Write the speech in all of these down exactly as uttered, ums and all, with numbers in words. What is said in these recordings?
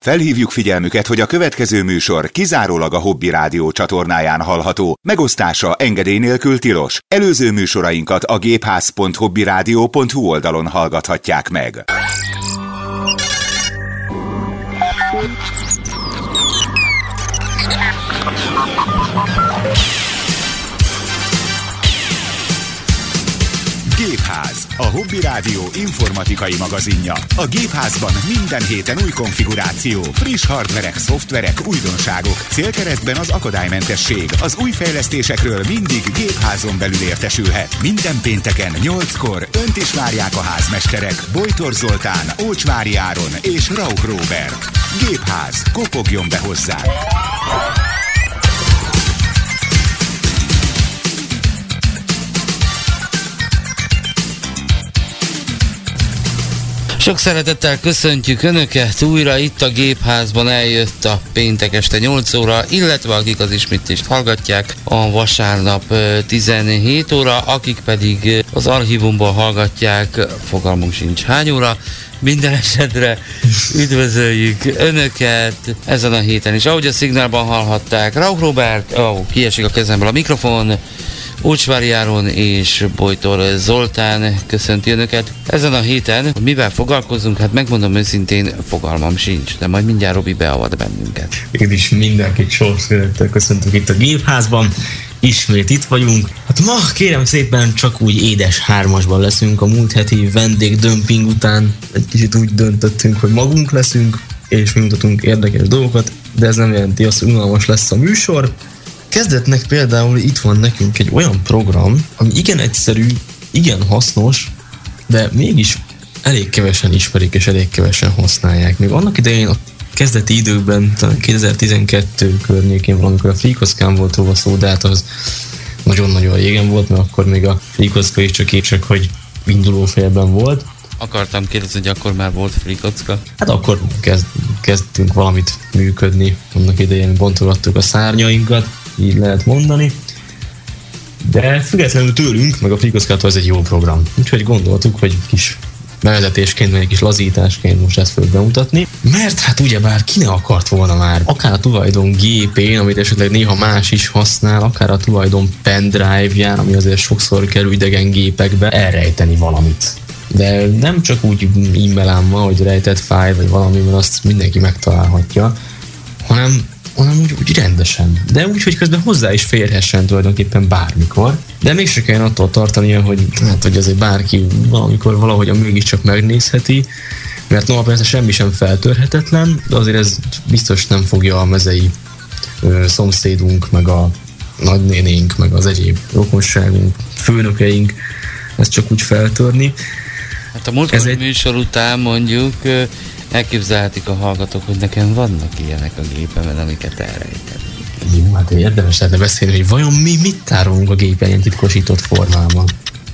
Felhívjuk figyelmüket, hogy a következő műsor kizárólag a Hobby Rádió csatornáján hallható, megosztása engedély nélkül tilos. Előző műsorainkat a gépház pont hobbyradio pont hu oldalon hallgathatják meg. Gépház, a Hobby Rádió informatikai magazinja. A Gépházban minden héten új konfiguráció, friss hardverek, szoftverek, újdonságok. Célkeresztben az akadálymentesség. Az új fejlesztésekről mindig Gépházon belül értesülhet. Minden pénteken nyolckor önt is várják a házmesterek Bojtor Zoltán, Ócsvári Áron és Rauch Róbert. Gépház, kopogjon be hozzá! Sok szeretettel köszöntjük Önöket, újra itt a Gépházban eljött a péntek este nyolc óra, illetve akik az ismétlést hallgatják a vasárnap tizenhét óra, akik pedig az archívumból hallgatják, fogalmunk sincs hány óra. Minden esetre üdvözöljük Önöket ezen a héten is. Ahogy a szignálban hallhatták, Rauch Róbert, ó, kiesik a kezemből a mikrofon, Ócsvári Áron és Bojtor Zoltán köszönti Önöket. Ezen a héten mivel foglalkozunk? Hát megmondom őszintén, fogalmam sincs, de majd mindjárt Robi beavat bennünket. Én is mindenkit sok szeretettel köszöntök itt a Gépházban. Ismét itt vagyunk. Hát ma kérem szépen csak úgy édes hármasban leszünk. A múlt heti vendégdömping után egy kicsit úgy döntöttünk, hogy magunk leszünk, és mi mutatunk érdekes dolgokat, de ez nem jelenti azt, hogy unalmas lesz a műsor. Kezdetnek például itt van nekünk egy olyan program, ami igen egyszerű, igen hasznos, de mégis elég kevesen ismerik és elég kevesen használják. Még annak idején a kezdeti időkben, kétezer-tizenkettő környékén valamikor a FreeCockán volt róla szó, de hát az nagyon-nagyon régen volt, mert akkor még a FreeCock is csak csak, hogy induló félben volt. Akartam kérdezni, hogy akkor már volt FreeCock? Hát akkor kezd, kezdtünk valamit működni, annak idején bontogattuk a szárnyainkat, így lehet mondani. De függetlenül tőlünk, meg a FreeCockától ez egy jó program. Úgyhogy gondoltuk, hogy kis bevezetésként, vagy egy kis lazításként most ezt fogjuk bemutatni. Mert hát ugyebár ki ne akart volna már, akár a tulajdon gépén, amit esetleg néha más is használ, akár a tulajdon pendrive-ján, ami azért sokszor kerül idegen gépekbe, elrejteni valamit. De nem csak úgy e-mailámmal, hogy rejtett fájl, vagy valami, mert azt mindenki megtalálhatja, hanem hanem úgy, úgy rendesen. De úgy, hogy közben hozzá is férhessen tulajdonképpen bármikor. De mégse kell attól tartania, hogy hát, hogy azért bárki valamikor valahogyan mégiscsak megnézheti, mert noha persze semmi sem feltörhetetlen, de azért ez biztos nem fogja a mezei ö, szomszédunk, meg a nagynénénk, meg az egyéb rokonságunk, főnökeink ezt csak úgy feltörni. Hát a múltkori egy... műsor után mondjuk elképzelhetik a hallgatók, hogy nekem vannak ilyenek a gépemen, amiket elrejteni. Jó, hát érdemes lenne beszélni, hogy vajon mi mit tárolunk a gépen ilyen titkosított formában.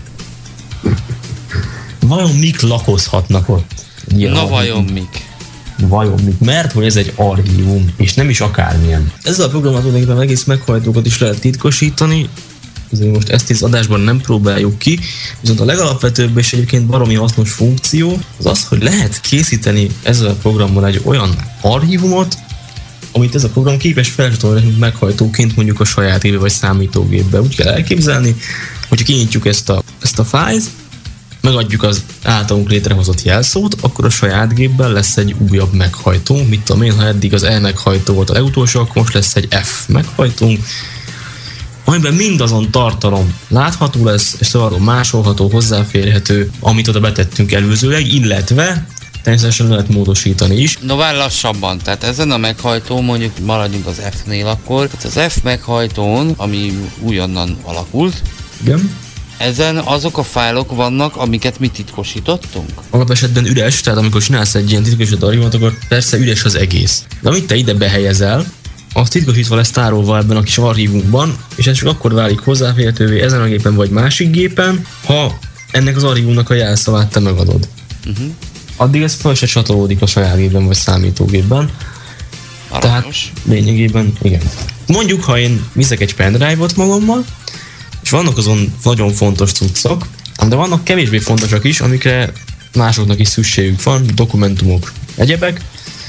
Vajon mik lakozhatnak ott? Ilyen Na vajon mik? Vajon mik? Mert hogy ez egy archívum, és nem is akármilyen. Ezzel a programmal tulajdonképpen egész meghajtókat is lehet titkosítani, azért most ezt az adásban nem próbáljuk ki, viszont a legalapvetőbb és egyébként baromi hasznos funkció az az, hogy lehet készíteni ezzel a programmal egy olyan archívumot, amit ez a program képes felcsatolni meghajtóként mondjuk a saját gépbe vagy számítógépbe. Úgy kell elképzelni, hogyha kinyitjuk ezt a, ezt a fájlt, megadjuk az általunk létrehozott jelszót, akkor a saját gépben lesz egy újabb meghajtó. Mit tudom én, ha eddig az E meghajtó volt a legutolsó, akkor most lesz egy F meghajtónk, amiben mindazon tartalom látható lesz, és szóval másolható, hozzáférhető, amit oda betettünk előzőleg, illetve természetesen lehet módosítani is. No, várj lassabban, tehát ezen a meghajtón, mondjuk maradjunk az F-nél akkor, tehát az F meghajtón, ami újonnan alakult, igen, ezen azok a fájlok vannak, amiket mi titkosítottunk? Alap esetben üres, tehát amikor csinálsz egy ilyen titkosított archívumot, akkor persze üres az egész. De amit te ide behelyezel, az titkosítva lesz tárolva ebben a kis archívumban, és ez csak akkor válik hozzáférhetővé ezen a gépen vagy másik gépen, ha ennek az archívumnak a jelszavát te megadod. Uh-huh. Addig ez fel se csatolódik a saját gépben vagy számítógépben. Aranyos. Tehát lényegében igen. Mondjuk, ha én viszek egy pendrive-ot magammal, és vannak azon nagyon fontos cuccok, de vannak kevésbé fontosak is, amikre másoknak is szükségük van, dokumentumok, egyebek,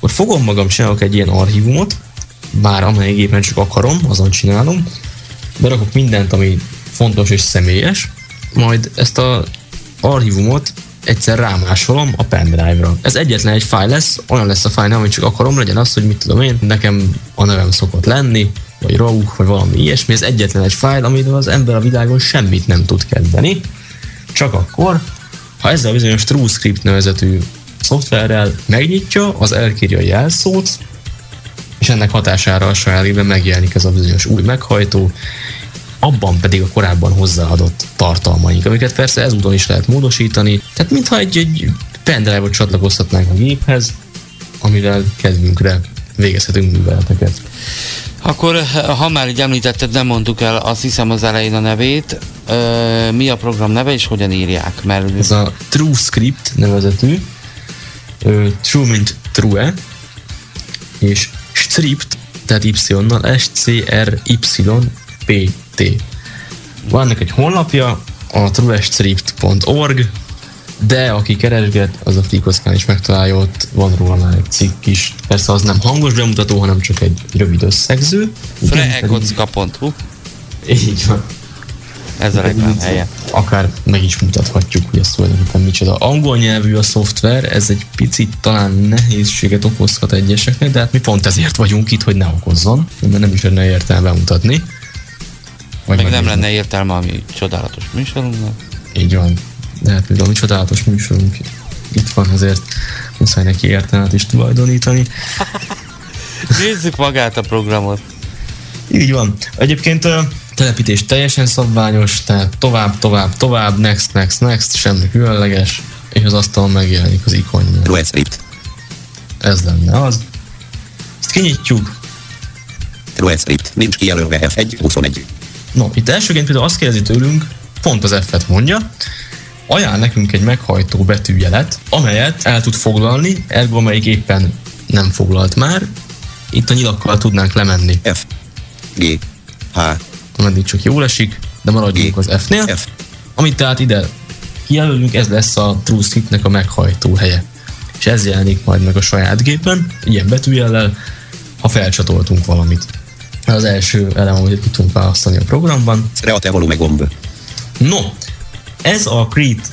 akkor fogom magam, csinálok egy ilyen archívumot, bár amely gépen csak akarom, azon csinálom, berakok mindent, ami fontos és személyes, majd ezt az archívumot egyszer rámásolom a pendrive-ra. Ez egyetlen egy fájl lesz, olyan lesz a fájl, amit csak akarom, legyen az, hogy mit tudom én, nekem a nevem szokott lenni, vagy Rauk, vagy valami ilyesmi, ez egyetlen egy fájl, amivel az ember a világon semmit nem tud kezdeni, csak akkor, ha ezzel a bizonyos TrueScript nevezetű szoftverrel megnyitja, az elkírja a jelszót, és ennek hatására a saját gépben megjelenik ez a bizonyos új meghajtó, abban pedig a korábban hozzáadott tartalmaink, amiket persze ezúton is lehet módosítani, tehát mintha egy, egy pendrive-ot csatlakoztatnánk a géphez, amivel kedvünkre végezhetünk műveleteket. Akkor, ha már így említetted, nem mondtuk el, azt hiszem az elején a nevét. Ö, mi a program neve és hogyan írják? Mert... Ez a TrueScript nevezetű, ö, True mint True, és Stript, tehát Y-nal, S C R Y P T. Van ennek egy honlapja, a truestript pont org, de aki keresget, az a Frikoszkán is megtalálja, ott van róla már egy cikk is. Persze az nem hangos bemutató, hanem csak egy rövid összegző. freekocka pont hu Így van. Ez a reklám helye. Akár meg is mutathatjuk, hogy ez tulajdonképpen micsoda. Angol nyelvű a szoftver, ez egy picit talán nehézséget okozhat egyeseknek, de hát mi pont ezért vagyunk itt, hogy ne okozzon, mert nem is lenne értelme bemutatni. Vagy meg nem lenne értelme a mi csodálatos műsorunknak. Így van. De hát mivel a mi csodálatos műsorunk itt van, ezért muszáj neki értelmet is tulajdonítani. Nézzük magát a programot. Így van. Egyébként a telepítés teljesen szabványos, tehát tovább, tovább, tovább, next, next, next, semmi különleges, és az asztalon megjelenik az ikonja. TrueScript. Ez lenne az. Ezt kinyitjuk. TrueScript. Nincs kijelölve F egy huszonegy. No, itt elsőként például azt kérdezi tőlünk, pont az F-et mondja, ajánl nekünk egy meghajtó betűjelet, amelyet el tud foglalni, ergo amelyik éppen nem foglalt már, itt a nyilakkal tudnánk lemenni. F, G, H, ameddig csak jól esik, de maradjunk az F-nél. F. Amit tehát ide kijelölünk, ez lesz a TrueScript-nek a meghajtó helye. És ez jelenik majd meg a saját gépen, ilyen betűjellel, ha felcsatoltunk valamit. Ez az első elem, amit ki tudunk választani a programban. Create volume gomb. No, ez a Create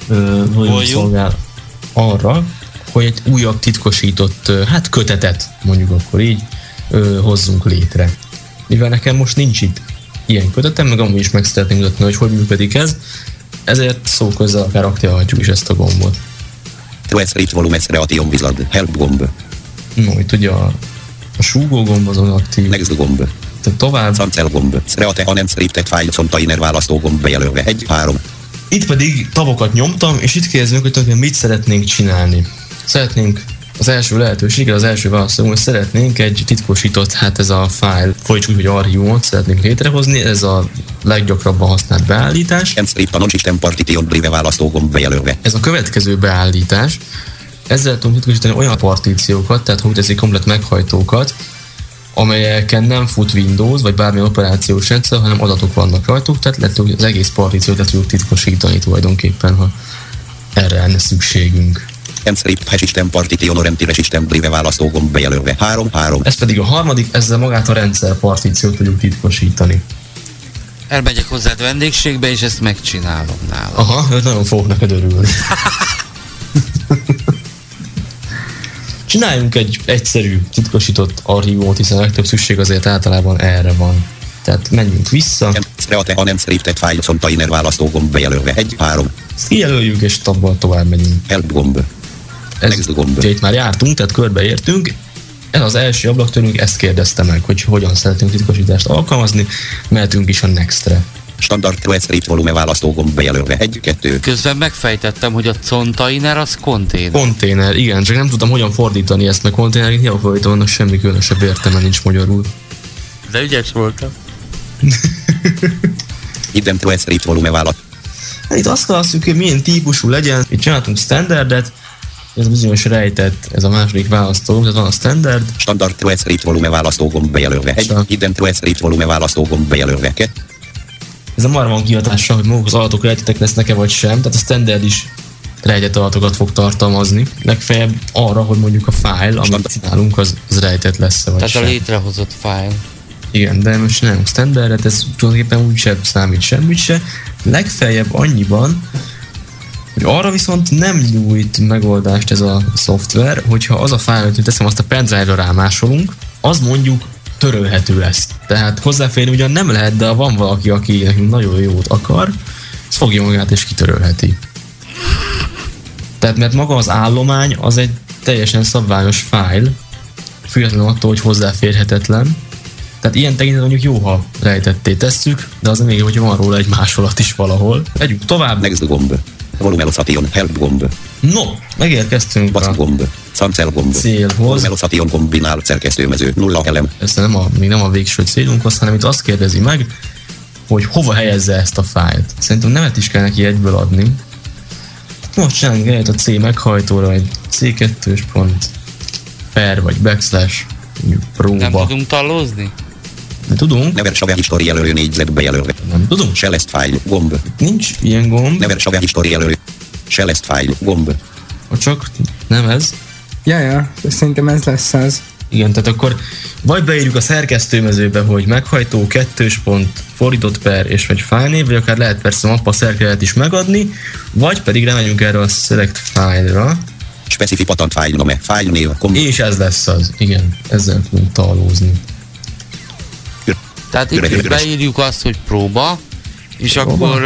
uh, szolgál arra, hogy egy újabb titkosított, uh, hát kötetet, mondjuk akkor így, uh, hozzunk létre. Mivel nekem most nincs itt ilyen kötetem, meg amúgy is meg szeretném mutatni, hogy hogy működik ez, ezért szó közzel akár aktiválhatjuk is ezt a gombot. TrueScript volume creation wizard, help gomb. No, itt ugye a, a súgó gomb azon aktív. Next gomb. Tehát tovább. Cancel gomb. Create unscripted files container választó gomb bejelölve egy három. Itt pedig tabokat nyomtam, és itt kérdezünk, hogy tulajdonképpen mit szeretnénk csinálni. Szeretnénk az első lehetőség, az első választó, hogy szeretnénk egy titkosított, hát ez a file, folytsuk úgy, hogy archívumot szeretnénk létrehozni, ez a leggyakrabban használt beállítás. Encrypt a non-system partition drive választó gomb bejelölve. Ez a következő beállítás. Ezzel tudunk titkosítani olyan partíciókat, tehát hogy teszik komplet meghajtókat, amelyeken nem fut Windows, vagy bármilyen operációs rendszer, hanem adatok vannak rajtuk, tehát lehet, hogy az egész partíciót le tudjuk titkosítani tulajdonképpen, ha erre lenne szükségünk. Encrypt hash system partition or empty system drive választó gomb bejelölve három három. Ez pedig a harmadik, ezzel magát a rendszer partíciót tudjuk titkosítani. Elmegyek hozzád vendégségbe, és ezt megcsinálom nála. Aha, nagyon fogok neked örülni. Csináljunk egy egyszerű, titkosított archívumot, hiszen a legtöbb szükség azért általában erre van. Tehát menjünk vissza. Create unscripted files container választó gomb bejelölve egy három. Ezt kijelöljük, és tabbal tovább megyünk. Help gomb. Ez, Next gomb. ugye itt már jártunk, tehát körbeértünk. Ez az első ablak tőlünk ezt kérdezte meg, hogy hogyan szeretnénk titkosítást alkalmazni. Mehetünk is a Next-re. Standard TrueScript volume választó gomb bejelölve egy kettő. Közben megfejtettem, hogy a container az konténer. Konténer, igen, csak nem tudtam hogyan fordítani ezt, meg konténerként hiába fordítom, annak semmi különösebb értelme nincs magyarul. De ügyes voltam. Hidden TrueScript volume választ. Itt azt választjuk, hogy milyen típusú legyen. Itt csináltunk standardet, ez bizonyos rejtett, ez a második választó, tehát van a standard. Standard TrueScript volume választó gomb bejelölve egy. Hidden TrueScript volume választó gomb bejelölve kettő. Ez a marha van kihatással, hogy maguk az adatok rejtettek lesznek-e vagy sem, tehát a standard is rejtett adatokat fog tartalmazni. Legfeljebb arra, hogy mondjuk a fájl, amit csinálunk, az, az rejtett lesz-e vagy Tehát sem. a létrehozott fájl. Igen, de most nem standardet, ez tulajdonképpen úgysem számít semmit se. Legfeljebb annyiban, hogy arra viszont nem nyújt megoldást ez a szoftver, hogyha az a fájl, hogy teszem, azt a pendrive-ra rámásolunk, az mondjuk törölhető lesz. Tehát hozzáférni ugyan nem lehet, de van valaki, aki nekünk nagyon jót akar, az fogja magát és kitörölheti. Tehát mert maga az állomány az egy teljesen szabványos fájl, függetlenül attól, hogy hozzáférhetetlen. Tehát ilyen tekintetben mondjuk jó, ha rejtetté tesszük, de az még, hogyha van róla egy másolat is valahol. Megyünk tovább. Next gomb. Volumelosation help gomb. No, megérkeztünk Back a gomb. Cancel gomb. célhoz. Volumelosation kombinált szerkesztőmező. Nulla elem. Ez nem a, még nem a végső célunkhoz, hanem itt azt kérdezi meg, hogy hova helyezze ezt a fájlt. Szerintem nevet is kell neki egyből adni. Most csinálunk egyet a C meghajtóra egy cé kettő pont per vagy backslash próba. Nem tudunk tallózni? Nem tudunk. Never Save History jelölő négyzetbe jelölve. Nem tudunk. Shelest file gomb. Nincs ilyen gomb. Never Save History jelölő. Shelest file gomb. Csak nem ez. Ja, ja, szerintem ez lesz az. Igen, tehát akkor vagy beírjuk a szerkesztőmezőbe, hogy meghajtó kettős pont fordított per és vagy fájlnév, vagy akár lehet persze mappa szerkezetet is megadni, vagy pedig remegyünk erre a select file-ra. Specific patent file name. File név. Gomb. És ez lesz az. Igen, ezzel tudunk tallózni. Tehát itt is beírjuk azt, hogy próba, és próba. Akkor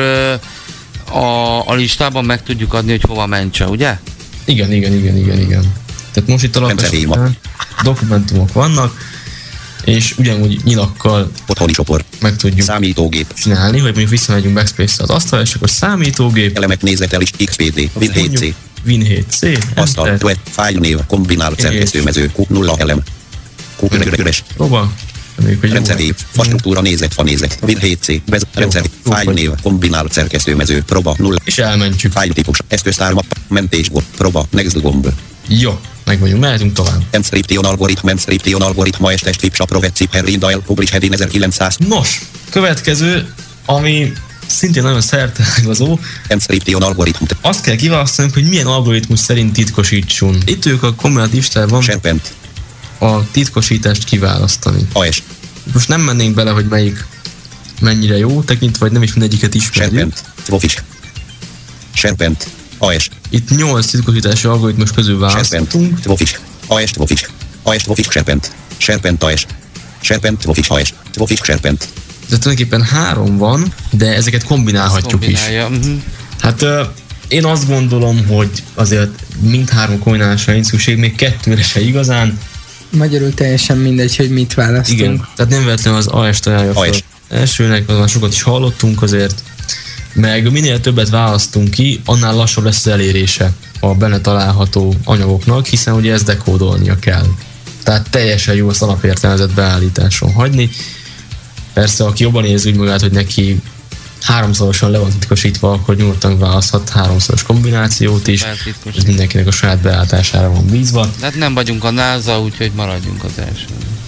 a, a listában meg tudjuk adni, hogy hova mentse, ugye? Igen, igen, igen, igen, igen. Tehát most itt alapvetően dokumentumok vannak, és ugyanúgy nyilakkal otthoni csoport meg tudjuk számítógép csinálni, hogy mondjuk visszamegyünk backspace-re az asztal, és akkor számítógép, elemek nézetel is iksz pé té, Win hét cé, Win hét cé, asztal, web, file név, kombinált szerkesztőmező, Q nulla elem, Q üres, próba, rendszerép, fastruktúra nézet, fa nézet, Win hét cé, bez, rendszer, file név, kombinált szerkesztőmező, próba, nulla, és elmentjük. File típus, eszköztár mappa, mentés gomb, próba, next gomb. Jó, meg vagyunk, mehetünk tovább. Encryption algorithm, encryption algorithm, estes trip, sapro, zip, herrin, dial, publish, heading ezerkilencszáz. Nos, következő, ami szintén nagyon szerteágazó. Encryption algorithm. Azt kell kiválasztanunk, hogy milyen algoritmus szerint titkosítson. Itt ők a kombinát listában Serpent. A titkosítást kiválasztani. á es. Most nem mennénk bele, hogy melyik mennyire jó, tekintve, vagy nem is mindegyiket ismerjük. Serpent. Twofish. Serpent. á es. Itt nyolc titkosítási algoritmus közül választunk. Twofish. á es, Twofish. á es, Twofish, Serpent. Serpent, á es. Serpent, Twofish, á es. Twofish, Serpent. Tehát tulajdonképpen három van, de ezeket kombinálhatjuk is. Uh-huh. Hát uh, én azt gondolom, hogy azért mindhárom kombinálásra nincs szükség, még kettőre se igazán. Magyarul teljesen mindegy, hogy mit választunk. Igen, tehát nem véletlenül az á es-t ajánlja fel elsőnek, azon sokat is hallottunk azért, meg minél többet választunk ki, annál lassabb lesz az elérése a benne található anyagoknak, hiszen ugye ezt dekódolnia kell. Tehát teljesen jó az alapértelmezett beállításon hagyni. Persze, aki jobban érzi úgy magát, hogy neki háromszorosan le van titkosítva, akkor nyugodtan választhat háromszoros kombinációt is. Ez mindenkinek a saját beállítására van bízva. De hát nem vagyunk a NASA, úgyhogy maradjunk az első.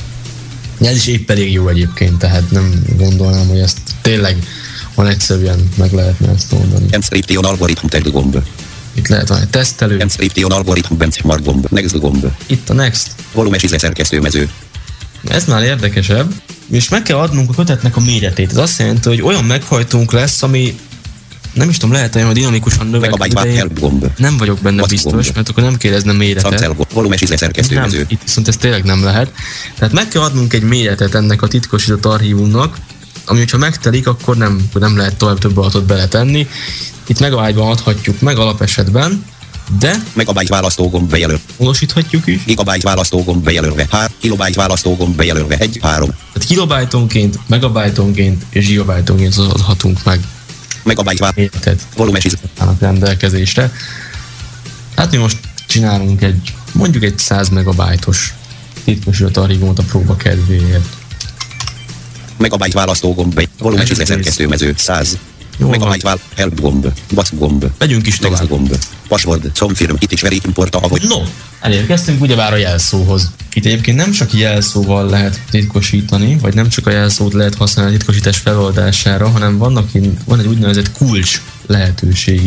Ez is épp elég jó egyébként, tehát nem gondolnám, hogy ezt tényleg van egyszerűen meg lehetne ezt mondani. Encryption algorithm tag gomb. Itt lehet van egy tesztelő. Encryption algorithm benchmark gomb. Next gomb. Itt a next. Volumes ize szerkesztőmező. Ez már érdekesebb. És meg kell adnunk a kötetnek a méretét. Ez azt jelenti, hogy olyan meghajtunk lesz, ami nem is tudom, lehet, hogy dinamikusan növekszik, nem vagyok benne biztos, gomb. Mert akkor nem kérdezne méretet. Volumes ize szerkesztőmező. Nem, itt viszont ez tényleg nem lehet. Tehát meg kell adnunk egy méretet ennek a titkosított archívumnak, ami hogyha megtelik, akkor nem, nem lehet tovább több adatot beletenni. Itt megabyte-ban adhatjuk meg alapesetben, de megabyte választógomb bejelöl. Módosíthatjuk is. Gigabyte választógomb bejelölve. három kilobyte választógomb bejelölve. egy három. Tehát kilobajtonként, megabajtonként és gigabajtonként adhatunk meg megabyte méretet. Volumes is rendelkezésre. Hát mi most csinálunk egy, mondjuk egy száz megabajtos titkosított archívumot a próba kedvéért. Megabyte választógomb be. Volumes is szerkesztőmező. száz. Megabyte vál, help gomb, back gomb. Megyünk is tovább. Gomb. Password, confirm, itt is very important, ahogy. No, elérkeztünk ugyebár a jelszóhoz. Itt egyébként nem csak jelszóval lehet titkosítani, vagy nem csak a jelszót lehet használni a titkosítás feloldására, hanem vannak, van egy úgynevezett kulcs lehetőség is.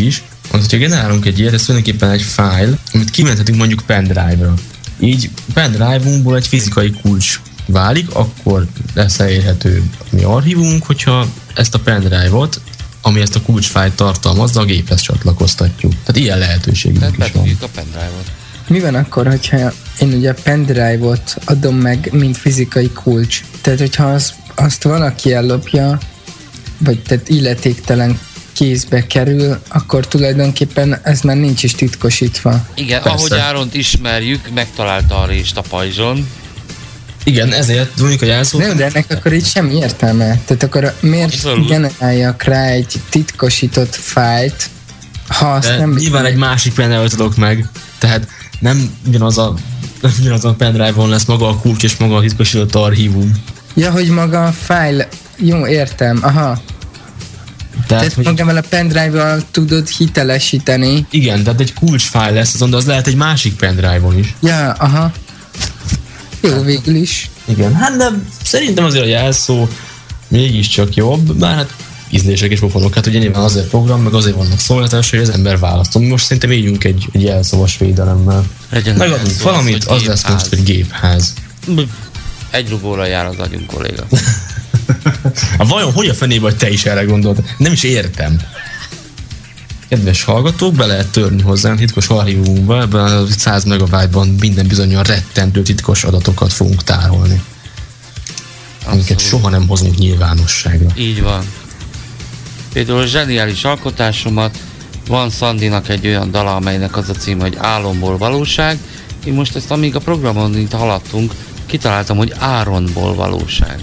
hogyha generálunk egy ilyet, ez tulajdonképpen egy fájl, amit kimenthetünk mondjuk pendrive-ra. Így pendrive-unkból egy fizikai kulcs válik, akkor lesz elérhető a mi archívunk, hogyha ezt a pendrive-ot, ami ezt a kulcsfájlt tartalmazza, a géphez csatlakoztatjuk. Tehát ilyen lehetőségünk is van. a pendrive-ot. Mi van akkor, hogyha én ugye a pendrive-ot adom meg, mint fizikai kulcs? Tehát, hogyha az, azt valaki ellopja, vagy tehát illetéktelen kézbe kerül, akkor tulajdonképpen ez már nincs is titkosítva. Igen, Persze. ahogy Áront ismerjük, megtalálta a rést a pajzson. Igen, ezért mondjuk a jelszó. Nem, de ennek akkor így semmi értelme. Tehát akkor miért Abszolút. generáljak rá egy titkosított fájlt, ha azt De nem... nyilván egy másik pendrive-ot adok meg, tehát nem ugyanaz a, nem ugyanaz a pendrive-on lesz maga a kulcs és maga a titkosított archívum. Ja, hogy maga a fájl... Jó, értem, aha. Tehát, Tehát hogy magával a pendrive-val tudod hitelesíteni. igen, tehát egy kulcsfájl lesz, azon, de az lehet egy másik pendrive-on is. Ja, aha. Jó, végül is. Igen, hát de szerintem azért a jelszó mégiscsak jobb, bár hát ízlések és pofonok, hát ugye nyilván azért program, meg azért vannak szolgáltatások, hogy az ember választom. Mi most szerintem éljünk egy, egy jelszavas védelemmel. Legyen Megadunk jelszó, valamit, hogy az lesz gépház. most egy gépház. Egy rugóra jár az agyunk, kolléga. Hát vajon hogy a fenébe, hogy te is erre gondoltad? Nem is értem. Kedves hallgatók, be lehet törni hozzánk titkos archívumunkba, ebben a száz megabájtban minden bizonyan rettentő titkos adatokat fogunk tárolni. Amiket Abszolút. soha nem hozunk nyilvánosságra. Így van. Például a zseniális alkotásomat van Szandinak egy olyan dala, amelynek az a címe, hogy Álomból valóság. Én most ezt, amíg a programon itt haladtunk, kitaláltam, hogy Áronból valóság.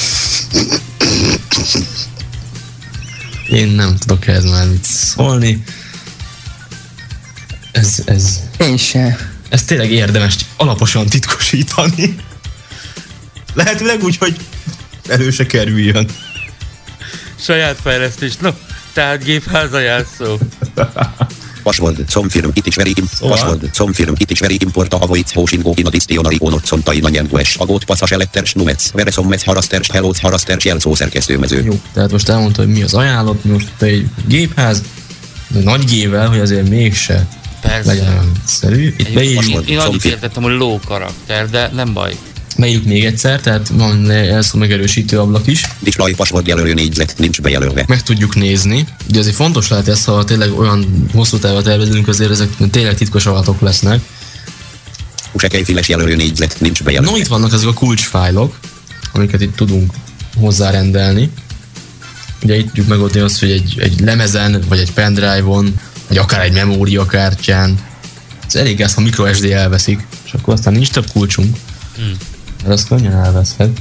Én nem tudok ehhez már mit szólni. Ez, ez, Én se. ez tényleg érdemes alaposan titkosítani. Lehetőleg úgy, hogy elő se kerüljön. Saját fejlesztés. No, tehát gépháza jelszó. Password, some firm, it is very im- Szóval? Password, some firm, it is very important avoid hosting go in a dictionary onot sontain anyengues, agot passas eletters numets, vere sommets harasters, hellots harasters jelszó szerkesztőmező. Jó, tehát most elmondta, hogy mi az ajánlat, most egy gépház, de nagy gével, hogy azért mégse Persze. legyen olyan szerű. Itt Én, beírjuk, én annyit értettem, hogy low karakter, de nem baj. beírjuk még egyszer, tehát van elszó megerősítő ablak is, Display password jelölő négyzet, nincs bejelölve. meg tudjuk nézni. Ugye azért fontos lehet ez, ha tényleg olyan hosszú távot tervezünk, azért ezek tényleg titkos adatok lesznek. Usekejfiles jelölő négyzet, nincs bejelölve. No, itt vannak ezek a kulcsfájlok, amiket itt tudunk hozzárendelni. Ugye itt tudjuk megoldani azt, hogy egy, egy lemezen, vagy egy pendrive-on, vagy akár egy memóriakártyán. Ez elég gáz, ha microSD elveszik, és akkor aztán nincs több kulcsunk. Hmm. Mert az könnyen elveszhet.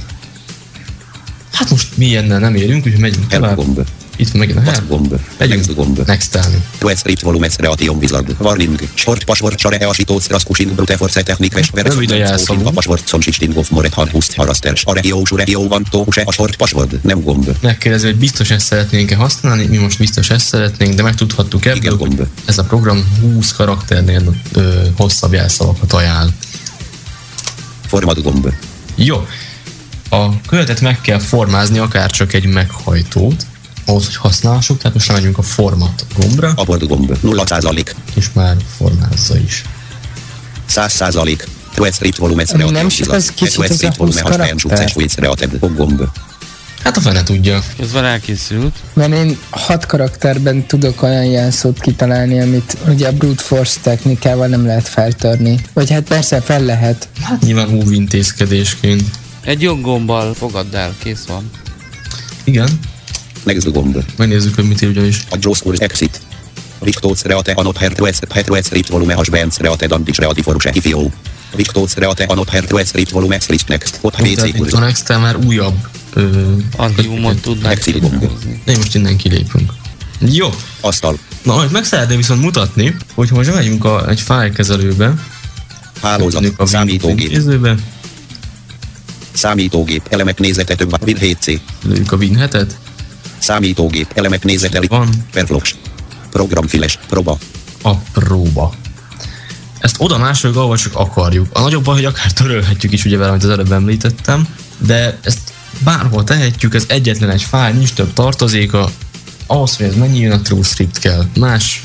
Hát most mi ilyennel nem érünk, úgyhogy megyünk Help tovább. gomb, Itt van megint a Back help. gomb, Megyünk Next gomb. next-elni. To script volumes reation wizard. Warning. Short password share easitos raskusin brute force techniques. Rövid a jelszavunk. A password consisting of more than host harasters. A regio su regio van to a short password. Nem gomb. Megkérdezi, hogy biztos ezt szeretnénk-e használni, mi most biztos ezt szeretnénk, de megtudhattuk Igen, ebből, gomb. hogy ez a program húsz karakternél ö, hosszabb jelszavakat ajánl. Format gomb. Jó. A követet meg kell formázni, akár csak egy meghajtót, ahhoz, hogy használhassuk, tehát most megyünk a format gombra, Abort gomb. nulla százalék. és már formázza is. száz százalék. To script volumes Nem reation csak az wizard. kicsit To ez a script volume húsz hashtag karakter. success with reated. Gomb. Hát a fene tudja. Közben elkészült. Mert én hat karakterben tudok olyan jelszót kitalálni, amit ugye a brute force technikával nem lehet feltörni. Vagy hát persze fel lehet. Hát nyilván óvintézkedésként. Egy joggombbal fogadd el, kész van. Igen, Next gomb. megnézzük, hogy mit ír ugyanis. A Jaws Course Exit. Victos reate anot her to script volume hasbands reate dandis reati foruse ifio. Victos reate anot her to script volume exit next. Ott Tehát pc itt kurz. a Next-tel már újabb ö, Archívumot tudnánk Exit gomb. kidolgozni. de most innen kilépünk. Jó. Asztal. Na, amit meg szeretném viszont mutatni, hogy most megyünk a, egy fájlkezelőbe, Hálózat. mondjuk a Számítógép. intézőbe, Számítógép. Elemek nézete több. Win hét C. lőjük a Win hetet, Számítógép. Elemek nézete. van Perflox. Programfiles. Proba. a próba. Ezt oda másoljuk, ahol csak akarjuk. A nagyobb baj, hogy akár törölhetjük is, ugye vele, amit az előbb említettem, de ezt bárhol tehetjük, ez egyetlen egy fájl, nincs több tartozéka, ahhoz, hogy ez mennyi jön, a TrueScript kell. Más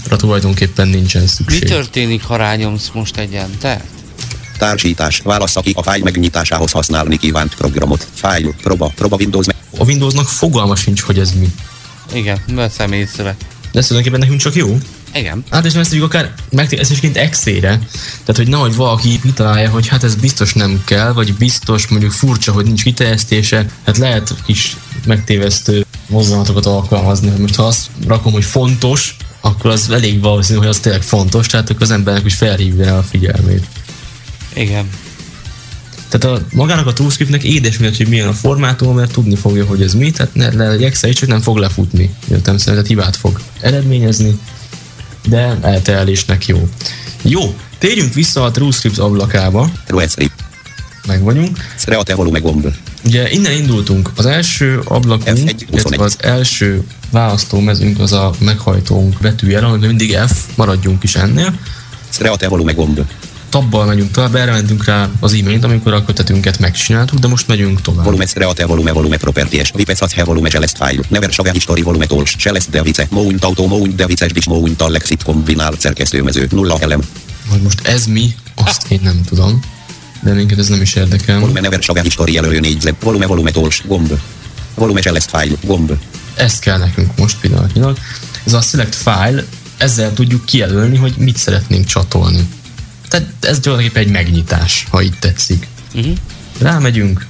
lapra tulajdonképpen nincsen szükség. Mi történik, ha rányomsz most egy enter? Társítás. Válassza ki a fájl megnyitásához használni kívánt programot. Fájl. Próba. Próba Windows. A Windowsnak fogalma sincs, hogy ez mi. Igen, veszem észre. De ez tulajdonképpen nekünk csak jó. Igen. Hát és ezt tudjuk akár megtévesztésként exére. Tehát, hogy nehogy valaki kitalálja, hogy hát ez biztos nem kell, vagy biztos mondjuk furcsa, hogy nincs kiterjesztése. Hát lehet kis megtévesztő mozzanatokat alkalmazni, hogy most ha azt rakom, hogy fontos, akkor az elég valószínű, hogy az tényleg fontos, tehát akkor az embernek is felhívja a figyelmét. Igen. Tehát a, magának a TrueScriptnek édes miatt, hogy milyen a formátum, mert tudni fogja, hogy ez mi, tehát ne, le egy Excel, csak nem fog lefutni, tehát hibát fog eredményezni, de elterelésnek jó. Jó, térjünk vissza a TrueScript ablakába. TrueScript. Meg vagyunk. Create volume gomb. Ugye innen indultunk. Az első ablakunk, illetve az első választómezőnk az a meghajtónk betűjel, hogy mindig F, maradjunk is ennél. Create volume gomb. Tabbal megyünk tovább, erre mentünk rá az e-mailt, amikor a kötetünket megcsináltuk, de most megyünk tovább. Volume create volume volume properties, vipes he volume celest file, never save history volume tools, celest device, mount auto, mount device, dis mount alexit kombinált szerkesztőmező, nulla elem. Hogy most ez mi, azt én nem tudom, de minket ez nem is érdekel. Volume never save history jelölő négyzet, volume volume tools, gomb. Volume celest file, gomb. Ez kell nekünk most pillanatnyilag. Ez a select file, ezzel tudjuk kijelölni, hogy mit szeretnénk csatolni. Tehát ez gyakorlatilag egy megnyitás, ha így tetszik. Uh-huh. Rámegyünk.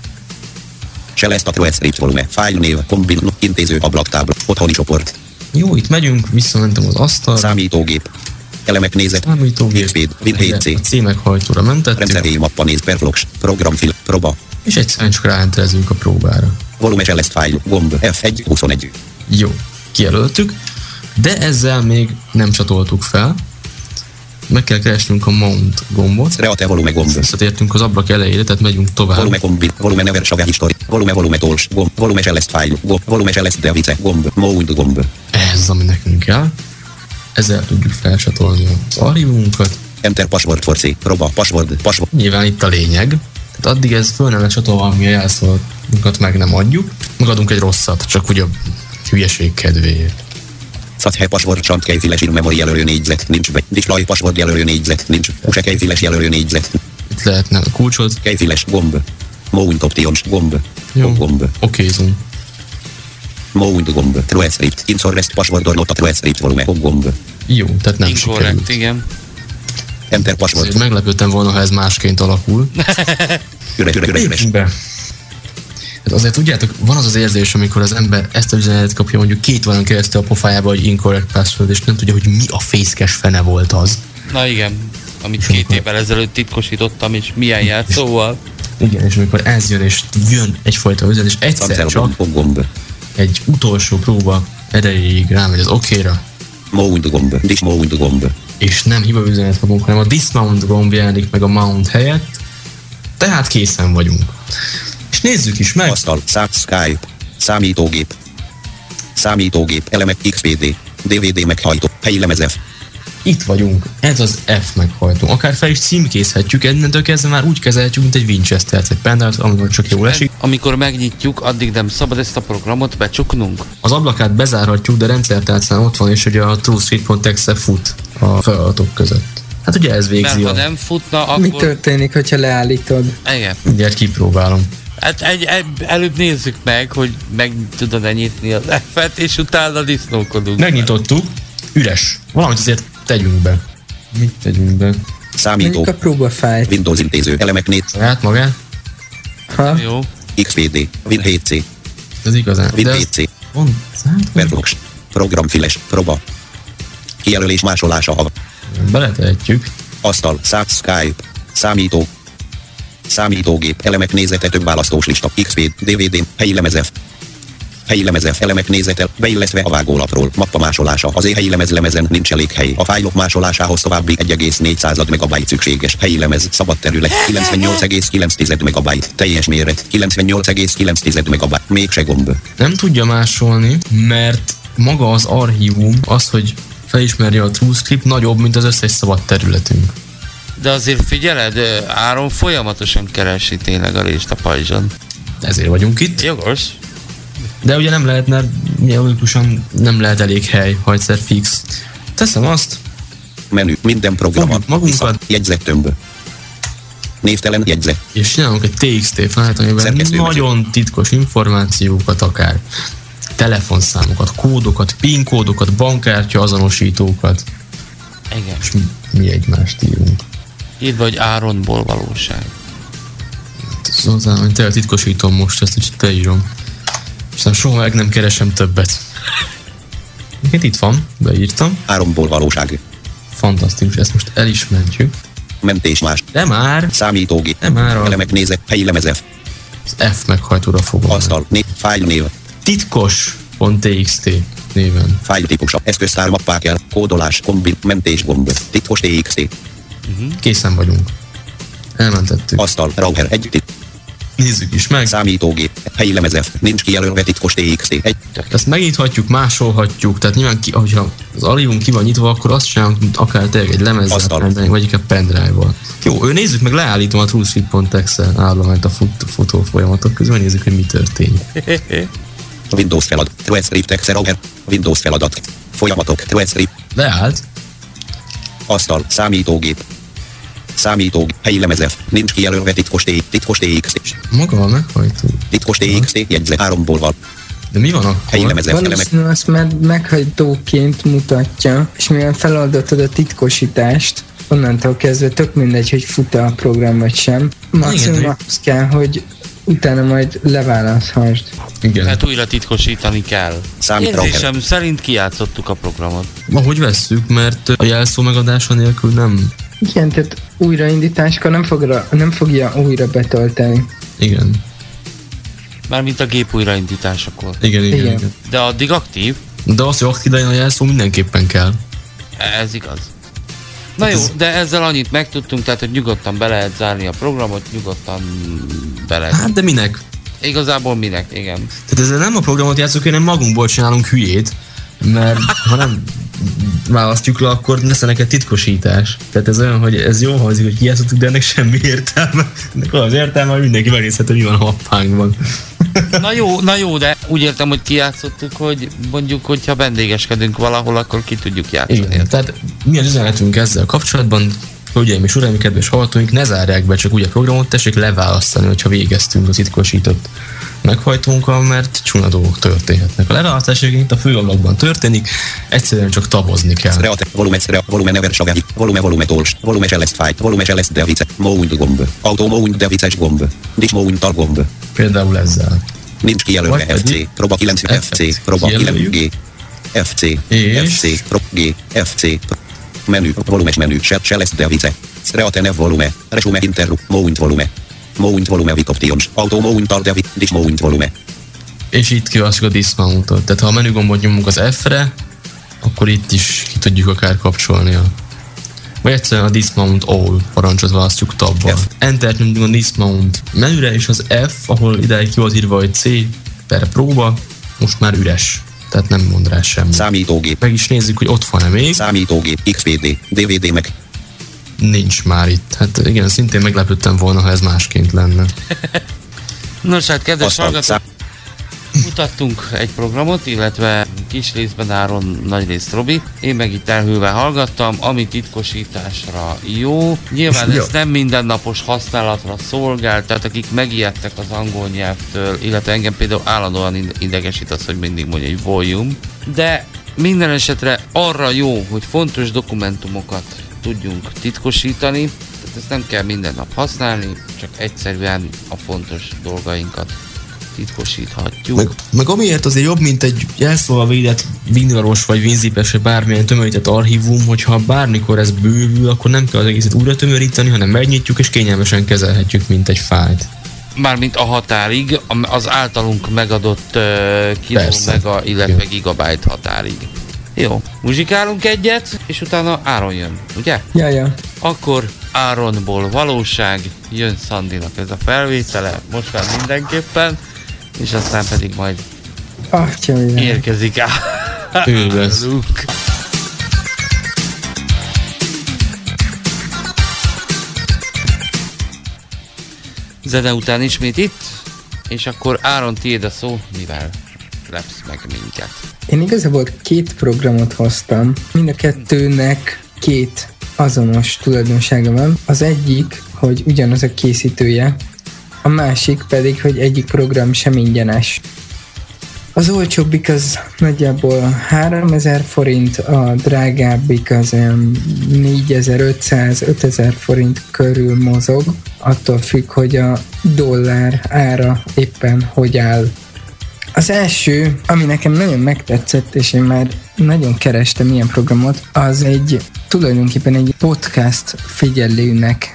Celest a TrueScript volume, file név, kombin, intéző ablaktábla, otthoni csoport. Jó, itt megyünk, visszamentem az asztalra. Számítógép. Elemek nézet. Számítógép. Win hét C. A C meghajtóra mentettük. Rendszerhelyi mappa néz per vlogs. Programfil. Próba. És egyszerűen csak ráenterezünk a próbára. Volume celest file. Gomb. F egy huszonegy. Jó, kijelöltük. De ezzel még nem csatoltuk fel. Meg kell keresnünk a mount gombot. Create volume gomb. Visszatértünk az ablak elejére, tehát megyünk tovább. Volume kombi. Volume never save history. Volume volume tools. Gomb. Volume celest file. Gomb. Volume celest device. Gomb. Mount gomb. Ez az, ami nekünk kell. Ezzel tudjuk felcsatolni az archívunkat. Enter password for C. Próba. Password. Password. Nyilván itt a lényeg. Tehát addig ez föl nem lecsatolva, ami a jelszóunkat meg nem adjuk. Megadunk egy rosszat, csak úgy a hülyeség kedvéért. Szathe password csant kejfiles in memory jelölő négyzet. Nincs be. Display password jelölő négyzet. Nincs. Use kejfiles jelölő négyzet. Itt lehetne a kulcsot. Kejfiles gomb. Mount options gomb. Jó. Gomb. Okézunk. Mount gomb. TrueScript. Insorrest password or not a TrueScript volume. Gomb. Jó, tehát nem Incorrect, sikerült. igen. Enter password. Azért meglepődtem volna, ha ez másként alakul. Üres, üres, üres, üres. Be. Hát azért tudjátok, van az az érzés, amikor az ember ezt a üzenetet kapja mondjuk két van keresztül a pofájába, hogy incorrect password, és nem tudja, hogy mi a fészkes fene volt az. Na igen, amit két évvel ezelőtt titkosítottam, és milyen jelszóval. Igen, és amikor ez jön, és jön egyfajta üzenet, és egyszer csak gomb. egy utolsó próba erejéig rámegy az okéra. Mount gomb. Dismount gomb. És nem hiba üzenet kapunk, hanem a dismount gomb jelenik meg a mount helyett. Tehát készen vagyunk. És nézzük is meg. Asztal, szák, Skype, számítógép, számítógép, elemek iksz pé dé, dé vé dé meghajtó, helyi lemez F. Itt vagyunk, ez az F meghajtó. Akár fel is címkézhetjük, innentől kezdve már úgy kezelhetjük, mint egy Winchester-t, egy pendrive-t, amikor csak jól esik. Amikor megnyitjuk, addig nem szabad ezt a programot becsuknunk. Az ablakát bezárhatjuk, de rendszertárcán ott van, és ugye a TrueScript.exe fut a feladatok között. Hát ugye ez végzi Mert ha a... nem futna, akkor... Mi történik, hogyha leállítod? Igen. Mindjárt kipróbálom. Hát egy, egy, előbb nézzük meg, hogy meg tudod-e nyitni az F-et, és utána disznókodunk. Megnyitottuk, üres. Valamit azért tegyünk be. Mit tegyünk be? Számító, Mondjuk a próbafájt. Windows intéző, elemek négy, Saját magát? Ha? Jó. iksz pé dé, Win hét C, Ez igazán. Win De hét C, Pont, Verflox, programfiles, próba, kijelölés másolása, a beletehetjük. asztal, szák, Skype, számító, számítógép, elemek nézete, több választós lista, iksz pé, dé vé dé, helyi lemez F. Helyi lemez F, elemek nézete, beillesztve a vágólapról, mappa másolása, az e-helyi lemez lemezen nincs elég hely. A fájlok másolásához további egy egész négy megabyte szükséges. Helyi lemez, szabad terület, kilencvennyolc egész kilenc megabyte, teljes méret, kilencvennyolc egész kilenc megabyte, mégse gomb. Nem tudja másolni, mert maga az archívum, az, hogy felismerje a TrueScript, nagyobb, mint az összes szabad területünk. De azért figyeled, Áron folyamatosan keresi tényleg a részt a pajzson. Ezért vagyunk itt. Jogos. De ugye nem lehet, mert logikusan nem lehet elég hely, ha egyszer fix. Teszem azt. Menü, minden programot. Magunkat. Jegyzettömb. Névtelen jegyzet. És csinálunk egy té iksz té fájlt, amiben nagyon titkos információkat, akár telefonszámokat, kódokat, PIN kódokat, bankkártya azonosítókat. Igen. És mi, mi egymást írunk. Írd vagy Áronból valóság. Szóval, hogy te titkosítom most, ezt így beírom. Aztán soha meg nem keresem többet. Miket itt van, beírtam. Áronból valóság. Fantasztikus, ezt most el is mentjük. Mentés más. De már. Számítógép. De már. A... Elemek nézet, helyi lemez F. Az F meghajtóra fogom. Asztal, név, fájl név. Titkos.txt néven. Fájl típusa, eszköztár mappák el, kódolás, kombin, mentés gomb, titkos té iksz té. Uh-huh. Készen vagyunk. Elmentettük. Asztal, router, egy tit. Nézzük is meg. Számítógép, helyi lemez F, nincs kijelölve titkos té iksz té. Egy. Ezt megnyithatjuk, másolhatjuk, tehát nyilván ki, hogyha az alívunk ki van nyitva, akkor azt csinálunk, akár tényleg egy lemezzel, vagy egy pendrive-val. Jó, ő nézzük meg, leállítom a TrueScript.exe állományt a fut, futó folyamatok közben, nézzük, hogy mi történik. Windows feladat, TrueScript exe router, Windows feladat, folyamatok, TrueScript. Leállt. Asztal, számítógép. Számítógép, helyi lemez F, nincs kijelölve titkos té, titkos té iksz té. Maga a meghajtó. Titkos té iksz té, jegyzet háromból van. De mi van akkor? Helyi lemez F, elemek. Valószínűleg azt meg, meghajtóként mutatja, és mivel feloldottad a titkosítást, onnantól kezdve tök mindegy, hogy fut-e a program vagy sem. Maximum azt kell, hogy utána majd leválaszthasd. Igen. Hát újra titkosítani kell. Érzésem szerint kijátszottuk a programot. Ahogy vesszük, mert a jelszó megadása nélkül nem... Igen, tehát újraindításkor nem, fogra, nem fogja újra betölteni. Igen. Mármint a gép újraindításakor. Igen, igen, igen. igen. De addig aktív. De az, hogy aktív legyen a jelszó, mindenképpen kell. Ez igaz. Na jó, de ezzel annyit megtudtunk, tehát hogy nyugodtan be lehet zárni a programot, nyugodtan be lehet. Hát de minek? Igazából minek, igen. Tehát ezzel nem a programot játszunk, hanem magunkból csinálunk hülyét, mert ha nem választjuk le, akkor lesz neked titkosítás. Tehát ez olyan, hogy ez jó hangzik, hogy kijátszottuk, de ennek semmi értelme. Ennek az értelme, hogy mindenki megnézhet, mi van a mappánkban. Na jó, na jó, de úgy értem, hogy kijátszottuk, hogy mondjuk, hogyha vendégeskedünk valahol, akkor ki tudjuk játszani. Igen, tehát mi az üzenetünk ezzel kapcsolatban? Hölgyeim és uraim, kedves hallgatóink, ne zárják be csak úgy a programot, tessék leválasztani, hogyha végeztünk az titkosított meghajtónkkal, mert csúnya dolgok történhetnek. A leválasztás itt a főablakban történik, egyszerűen csak tabozni kell. Reate, volume, volume, never savagi, volume, volume, tolst, volume, celest fight, volume, celest device, mount gomb, auto mount devices gomb, dish mount tal gomb. Például ezzel. Nincs kijelölve ef cé, proba kilencven ef cé, proba kilencven gé, ef cé, ef cé, proba G, ef cé, menü, volume menü, celest device, reate, nev volume, resume interrupt, mount volume. Mount volume with options, auto mount tal device, dish mount volume. És itt kiválasztjuk a dismountot. Tehát ha a menügombot nyomunk az F-re, akkor itt is ki tudjuk akár kapcsolni a... Vagy egyszerűen a dismount all parancsot választjuk tabbal. Enter nyomjuk a dismount menüre, és az F, ahol ideig ki volt írva, hogy C per próba, most már üres. Tehát nem mond rá semmi. Számítógép. Meg is nézzük, hogy ott van-e még. Számítógép, iksz pé dé, dé vé dé meg. Nincs már itt. Hát igen, szintén meglepődtem volna, ha ez másként lenne. Nos hát, kedves hallgatók, mutattunk egy programot, illetve kis részben Áron, nagy részt Robi. Én meg itt elhűlve hallgattam, ami titkosításra jó. Nyilván ez nem mindennapos használatra szolgál, tehát akik megijedtek az angol nyelvtől, illetve engem például állandóan idegesít az, hogy mindig mondja egy volume, de minden esetre arra jó, hogy fontos dokumentumokat tudjunk titkosítani, tehát ezt nem kell minden nap használni, csak egyszerűen a fontos dolgainkat titkosíthatjuk. Meg, meg amiért azért jobb, mint egy jelszóval védett WinRAR-os vagy WinZip-es vagy bármilyen tömörített archívum, hogyha bármikor ez bővül, akkor nem kell az egészet újra tömöríteni, hanem megnyitjuk és kényelmesen kezelhetjük, mint egy fájlt. Mármint a határig, az általunk megadott uh, kiló mega, illetve gigabyte határig. Jó, muzsikálunk egyet, és utána Áron jön, ugye? Ja, ja. Akkor Áronból valóság, jön Szandinak ez a felvétele, most már mindenképpen, és aztán pedig majd ah, érkezik Áronuk. Zene után ismét itt, és akkor Áron, tiéd a szó, mivel lepsz meg minket. Én igazából két programot hoztam, mind a kettőnek két azonos tulajdonsága van. Az egyik, hogy ugyanaz a készítője, a másik pedig, hogy egyik program sem ingyenes. Az olcsóbbik az nagyjából háromezer forint, a drágábbik az négyezer-ötszáz-ötezer forint körül mozog, attól függ, hogy a dollár ára éppen hogy áll. Az első, ami nekem nagyon megtetszett, és én már nagyon kerestem ilyen programot, az egy tulajdonképpen egy podcast figyelőnek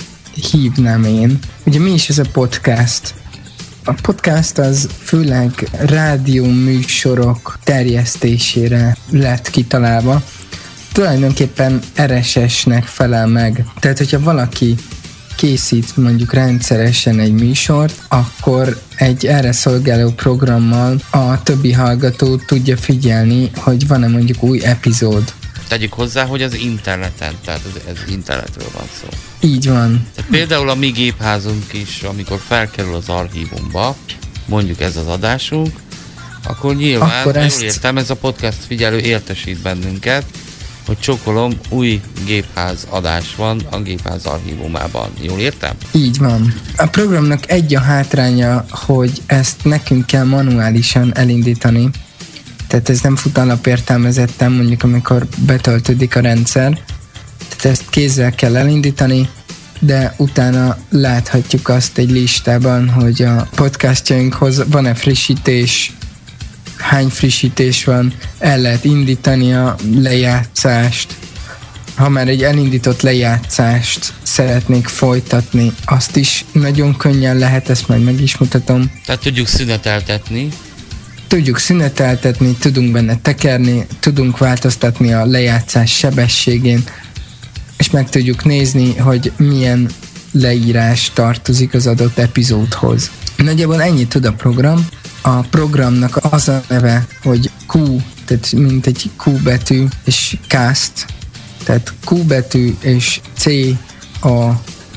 hívnám én. Ugye mi is ez a podcast? A podcast az főleg rádió műsorok terjesztésére lett kitalálva. Tulajdonképpen er es es-nek felel meg. Tehát, hogyha valaki készít mondjuk rendszeresen egy műsort, akkor egy erre szolgáló programmal a többi hallgató tudja figyelni, hogy van-e mondjuk új epizód. Tegyük hozzá, hogy az interneten, tehát ez, ez internetről van szó. Így van. Tehát például a mi gépházunk is, amikor felkerül az archívumba, mondjuk ez az adásunk, akkor nyilván, akkor ezt... jól értem, ez a podcast figyelő értesít bennünket, hogy csokolom, új gépház adás van a gépház archívumában. Jól értem? Így van. A programnak egy a hátránya, hogy ezt nekünk kell manuálisan elindítani. Tehát ez nem fut alapértelmezetten, mondjuk amikor betöltődik a rendszer. Tehát ezt kézzel kell elindítani, de utána láthatjuk azt egy listában, hogy a podcastjainkhoz van-e frissítés, hány frissítés van, el lehet indítani a lejátszást. Ha már egy elindított lejátszást szeretnék folytatni, azt is nagyon könnyen lehet, ezt majd meg is mutatom. Tehát tudjuk szüneteltetni. Tudjuk szüneteltetni, tudunk benne tekerni, tudunk változtatni a lejátszás sebességén, és meg tudjuk nézni, hogy milyen leírás tartozik az adott epizódhoz. Nagyjából ennyit tud a program. A programnak az a neve, hogy Q, tehát mint egy Q betű, és cast, tehát Q betű és C A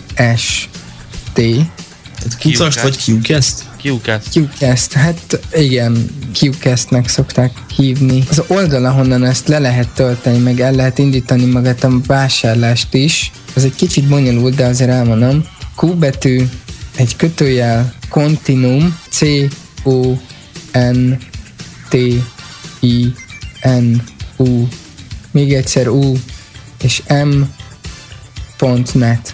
S T. Tehát kucast vagy Qcast? Qcast. Qcast, hát igen, Qcastnek szokták hívni. Az oldal, ahonnan ezt le lehet tölteni, meg el lehet indítani magát a vásárlást is, az egy kicsit bonyolult, de azért elmondom. Q betű, egy kötőjel, Continuum, C O N T I N U, még egyszer U, és M pont net.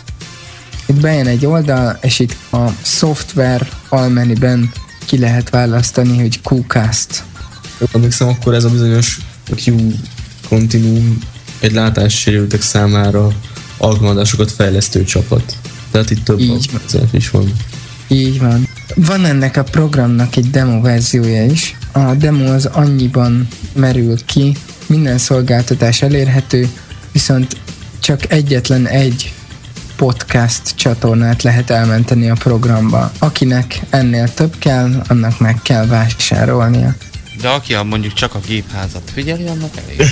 Itt bejön egy oldal, és itt a szoftver almenüben ki lehet választani, hogy Qcast. Emlékszem, akkor ez a bizonyos Q Continuum egy látássérültek számára alkalmazásokat fejlesztő csapat. Tehát itt több van. is van. Így van. Van ennek a programnak egy demo verziója is. A demo az annyiban merül ki, minden szolgáltatás elérhető, viszont csak egyetlen egy podcast csatornát lehet elmenteni a programba. Akinek ennél több kell, annak meg kell vásárolnia. De aki mondjuk csak a gépházat figyeli, annak elég.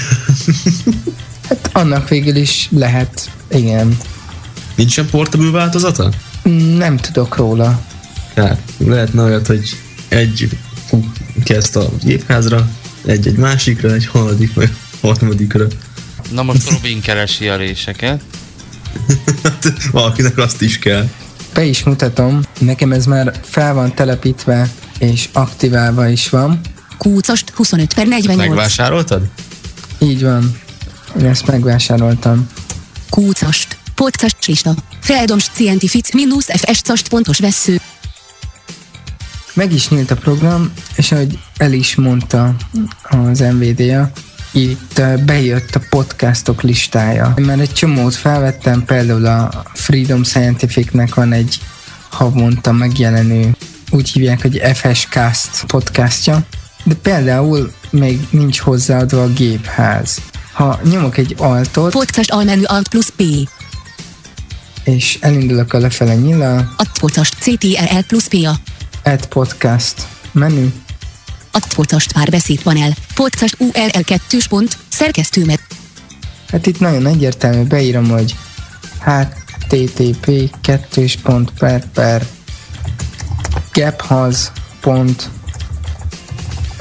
Hát annak végül is lehet, igen. Nincsen portable változata? Nem tudok róla. Kár. Lehetne olyat, hogy egy kezd a gépházra, egy-egy másikra, egy harmadik, vagy harmadikra. Na most Robin keresi a réseket. Valakinek azt is kell. Be is mutatom, nekem ez már fel van telepítve, és aktiválva is van. Kúcost huszonöt per negyvennyolc. Megvásároltad? Így van. Én ezt megvásároltam. Kúcost, podcast lista, Feldoms Scientific minus F S cost pontos vessző. Meg is nyílt a program, és ahogy el is mondta az en vé dé á, itt bejött a podcastok listája. Én már egy csomót felvettem, például a Freedom Scientificnek van egy havonta megjelenő, úgy hívják, hogy F S Cast podcastja, de például még nincs hozzáadva a gépház. Ha nyomok egy altot, Podcast almenü alt plusz P. És elindulok a lefele nyíllal, Add podcast C T R L plusz P A. Add podcast menü, Add podcast párbeszéd panel, podcast U R L kettő pont, szerkesztőmet. hát itt nagyon egyértelmű, beírom, hogy H T T P kettő pont per per gephaz pont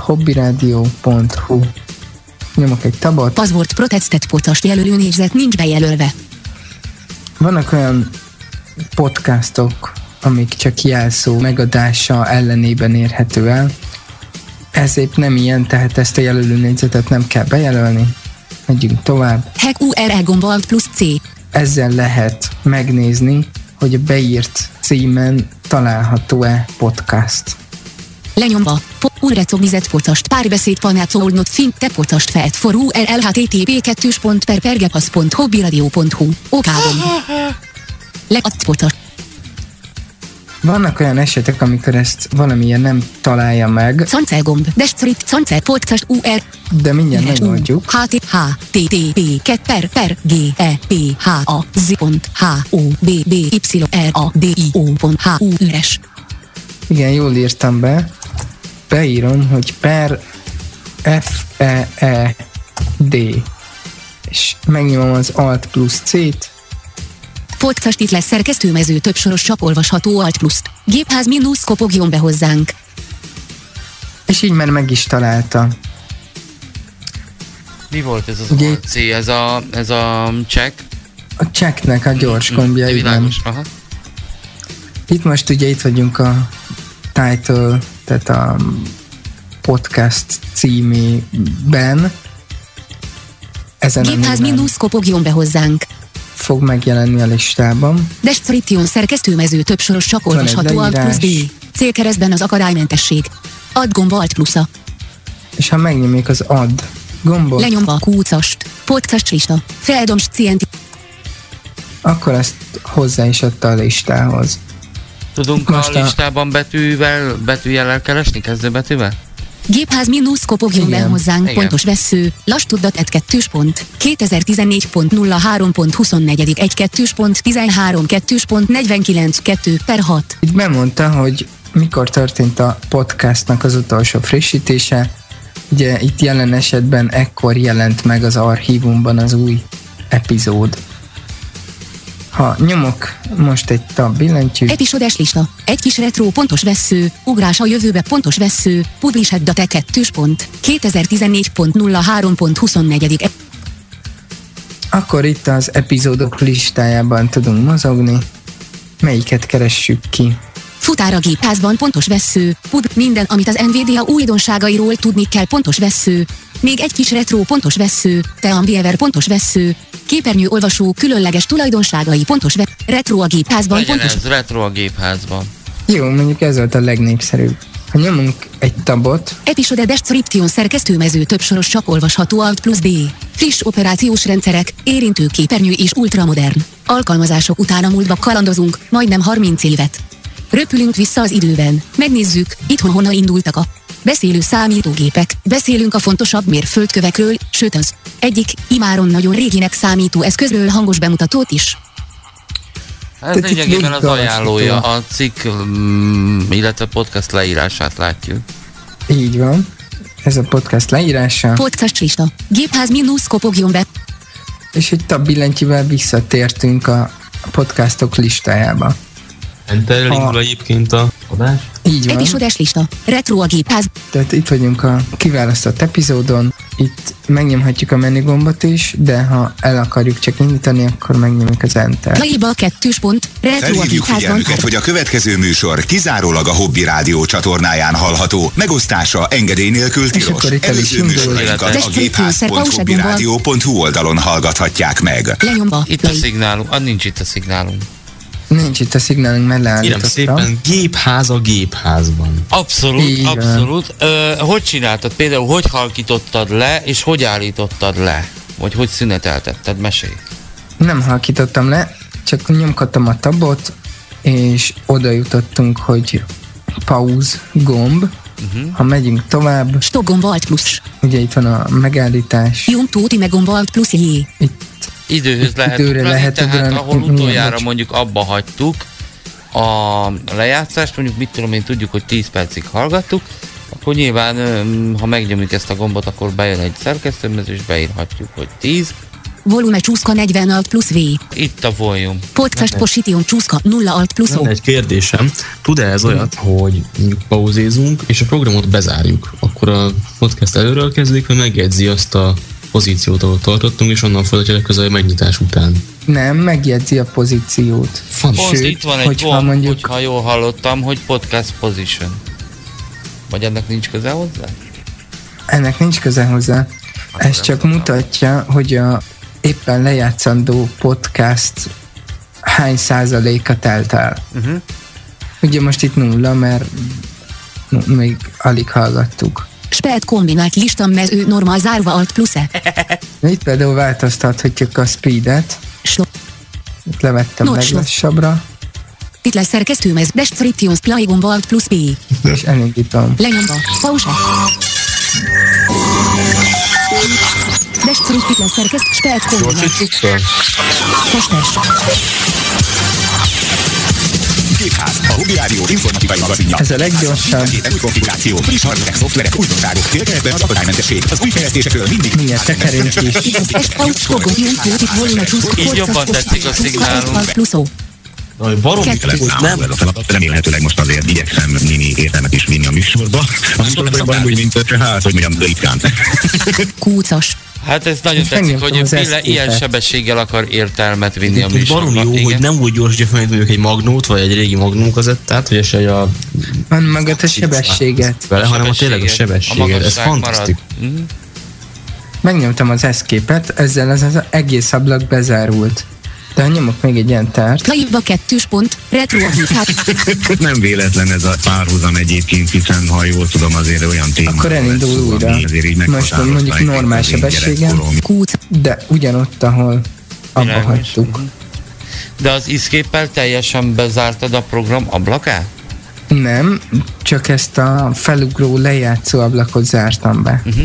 hobbiradio pont hu. Nyomok egy tabot. Password protected podcast jelölő négyzet nincs bejelölve. Vannak olyan podcastok, amik csak jelszó megadása ellenében érhető el. Ezért nem ilyen, tehát ezt a jelölő négyzetet nem kell bejelölni. Megyünk tovább. Hack u er el gomb alt plusz C. Ezzel lehet megnézni, hogy a beírt címen található-e podcast. Lenyomva. Unrecogniset podcast párbeszéd panát oldnot fin te podcast felt for u er el http kettős pont per pergepasz pont hobbiradio pont hu. Okádom. Leadt podcast. Vannak olyan esetek, amikor ezt valamilyen nem találja meg. Cancelgomb, Descript, Cancel, Podcast, u er. De mindjárt megoldjuk. H T H T T P kettő per per G E P H A Z pont H O B B Y R A D I O pont H U üres. Igen, jól írtam be. Beírom, hogy per F E E D. És megnyomom az Alt plusz C-t. Podcast itt lesz szerkesztőmező több soros csak olvasható Alt pluszt. Gépház mínusz kopogjon be hozzánk. És így már meg is találta. Mi volt ez az Ugye, Alt C? Ez a, ez a check? A checknek a gyors gombja, igen. Itt most ugye itt vagyunk a title, tehát a podcast címében. Ezen Gépház mínusz kopogjon be hozzánk. Fog megjelenni a listában. Description szerkesztőmező több soros csak olvasható Alt plusz D. Célkeresztben az akadálymentesség. Add gomb Alt plusza. És ha megnyomjuk az Add gombot. Lenyomva a kúcast. Podcast lista. Freedoms Cient. Akkor ezt hozzá is adta a listához. Tudunk most a listában a... betűvel, betűjellel keresni, kezdőbetűvel? Gépház mínusz kopogjon be hozzánk, igen. Pontos vessző, lass tuddat egy kettős pont, kétezer-tizennégy pont nulla három pont huszonnégy egy kettős pont tizenhárom kettős pont negyvenkilenc kettő per hat. Itt bemondta, hogy mikor történt a podcastnak az utolsó frissítése. Ugye itt jelen esetben ekkor jelent meg az archívumban az új epizód. Ha nyomok most egy tab billentyűt. Episodes lista. Egy kis retro pontos vessző, ugrás a jövőbe pontos vessző, published date kettős pont, kétezer-tizennégy pont nulla három pont huszonnégy. Akkor itt az epizódok listájában tudunk mozogni. Melyiket keressük ki? Futár a gépházban pontos vessző, pub, minden, amit az Nvidia újdonságairól tudni kell pontos vessző, még egy kis retro pontos vessző, Teamviewer pontos vessző, képernyő olvasó különleges tulajdonságai pontos vessző, retro a gépházban legyen pontos... ez retro a gépházban. Jó, mondjuk ez volt a legnépszerűbb. Ha nyomunk egy tabot... Episode Description szerkesztőmező több soros csak olvasható Alt plusz D. Friss operációs rendszerek, érintő képernyő és ultramodern. Alkalmazások után a múltba kalandozunk, majdnem harminc évet. Röpülünk vissza az időben, megnézzük, itthon honnan indultak a beszélő számítógépek, beszélünk a fontosabb mérföldkövekről, sőt az egyik, imáron nagyon réginek számító eszközről hangos bemutatót is. Ez lényegében az ajánlója, a cikk, illetve podcast leírását látjuk. Így van, ez a podcast leírása. Podcast lista, gépház mínusz kopogjon be. És egy tab billentyűvel visszatértünk a podcastok listájába. Enter elindul egyébként a adás. Így van. Episodes lista. Retro a gépház. Tehát itt vagyunk a kiválasztott epizódon. Itt megnyomhatjuk a menügombot is, de ha el akarjuk csak indítani, akkor megnyomjuk az Enter. Laiba kettős pont. Retro a Felhívjuk figyelmüket, hogy a következő műsor kizárólag a Hobby Rádió csatornáján hallható. Megosztása engedély nélkül tilos. Előző műsorainkat a gépház pont hobbiradio pont hu oldalon hallgathatják meg. Lenyomva. Itt a szignálunk. Ah, nincs itt a szignálunk. Nincs itt a szignálunk, mert leállítottam. szépen gépház a gépházban. Abszolút, Igen. abszolút. Ö, hogy csináltad? Például hogy halkítottad le, és hogy állítottad le? Vagy hogy szüneteltetted? Mesélj. Nem halkítottam le, csak nyomkodtam a tabot, és oda jutottunk, hogy pause gomb. Uh-huh. Ha megyünk tovább, stop gomb Alt plusz. ugye itt van a megállítás. Jum tóti meg gomb Alt plusz jé. Itt Időhöz lehet időre ugrani, lehet tehát ugrani, ahol milyen utoljára bocs. mondjuk abba hagytuk a lejátszást, mondjuk mit tudom én, tudjuk, hogy tíz percig hallgattuk, akkor nyilván, ha megnyomjuk ezt a gombot, akkor bejön egy szerkesztőmező, és beírhatjuk, hogy tíz, volume csúszka negyven alt plusz V. Itt a volume. Podcast position csúszka nulla alt plusz O. Van egy kérdésem, tud-e ez olyat, hogy mondjuk pauzézunk, és a programot bezárjuk, akkor a podcast előről kezdik, vagy megjegyzi azt a pozíciót, ahol tartottunk, és onnan folytatja legközelebb megnyitás után? Nem, megjegyzi a pozíciót. Pont itt van egy hogyha gomb, mondjuk... hogyha jól hallottam, hogy podcast position. Vagy ennek nincs köze hozzá? Ennek nincs köze hozzá. Ez csak mutatja, hogy a éppen lejátszandó podcast hány százaléka telt el. Uh-huh. Ugye most itt nulla, mert még alig hallgattuk. Spelt kombinált lista mező normál zárva alt plusz E. Itt például változtathatjuk a speedet. Slop. Itt levettem leglassabbra. Titles szerkesztőmez Descriptions play gomb alt plusz P. És elindítom. Lenyomva. Pause. Descriptions titles szerkeszt spelt kombinált. Testes. Gépház, a Hobby Rádió informatikai magazinja. Ez a leggyorsabb. Héten új konfiguráció, friss hardverek, szoftverek, újdonságok, célkeresztben az akadálymentesség, az új fejlesztésekről mindig. Milyen tekerünk is. Így jobban tetszik a szignálunk. Baromi nem. Ez a feladat remélhetőleg most azért igyekszem némi értelmet is vinni a műsorba. Azonban úgy, mint hát, hogy mondjam, döikán. Kúcos. Hát ez nagyon most tetszik, hogy Pille ilyen sebességgel akar értelmet vinni a műsorba. Baromi jó, igen? hogy nem úgy gyorsítja fel, hogy mondjuk egy magnót, vagy egy régi magnó kazettát, vagy esetleg a... Van magad a sebességet. Vele, hanem a tényleg a sebességet. Ez fantasztikus. Mm. Megnyomtam az eszképet, ezzel az, az egész ablak bezárult. De ha nyomok még egy ilyen tárt... Plaiba kettős pont, retro Nem véletlen ez a párhuzam egyébként, hiszen ha jól tudom, azért olyan téma. Akkor elindul újra. Most mondjuk normál sebességen, Kúc. de ugyanott, ahol abba hagytuk. De az iszképpel teljesen bezártad a program ablakát? Nem, csak ezt a felugró lejátszó ablakot zártam be. Uh-huh.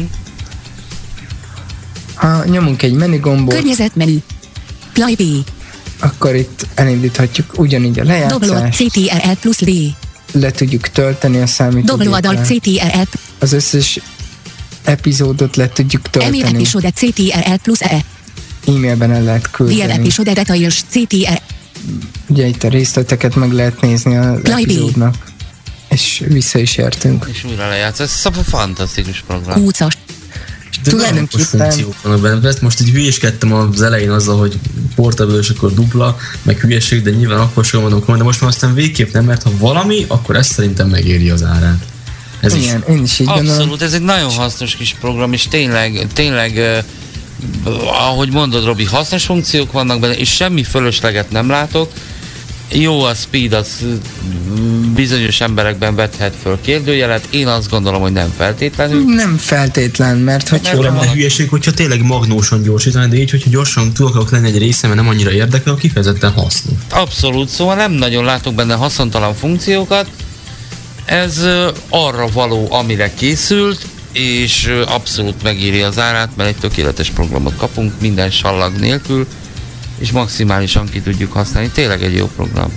Ha nyomunk egy menügombot... Környezetmenü. Play B. Akkor itt elindíthatjuk ugyanígy a lejátszást. Doblóad C T R L plusz D. Le tudjuk tölteni a számítógépre. Doblóadal C T R L. Az összes epizódot le tudjuk tölteni. Email episode C T R L plusz E. E-mailben el lehet küldeni. Dear episode details C T R. Ugye itt a részleteket meg lehet nézni az Play epizódnak. És vissza is értünk. És újra lejátsz. Ez szabad fantasztikus program. Kúcos. Tulajdonképpen... Ezt most így hülyéskedtem az elején azzal, hogy portable és akkor dupla, meg hülyeség, de nyilván akkor sem mondom komolyan, de most már aztán végképp nem, mert ha valami, akkor ezt szerintem megéri az árát. Ez igen, is. én is így gondolom. Abszolút, ez egy nagyon hasznos kis program, és tényleg, tényleg uh, ahogy mondod, Robi, hasznos funkciók vannak benne, és semmi fölösleget nem látok. Jó, a speed az bizonyos emberekben vethet föl kérdőjelet, én azt gondolom, hogy nem feltétlenül. Nem feltétlen, mert hogy Jó lenne hülyeség, hogyha tényleg magnósan gyorsítani, de így, hogyha gyorsan túl akarok lenni egy része, mert nem annyira érdekel, kifejezetten hasznos. Abszolút, szóval nem nagyon látok benne haszontalan funkciókat. Ez uh, arra való, amire készült, és uh, abszolút megéri az árát, mert egy tökéletes programot kapunk, minden sallag nélkül, és maximálisan ki tudjuk használni. Tényleg egy jó program.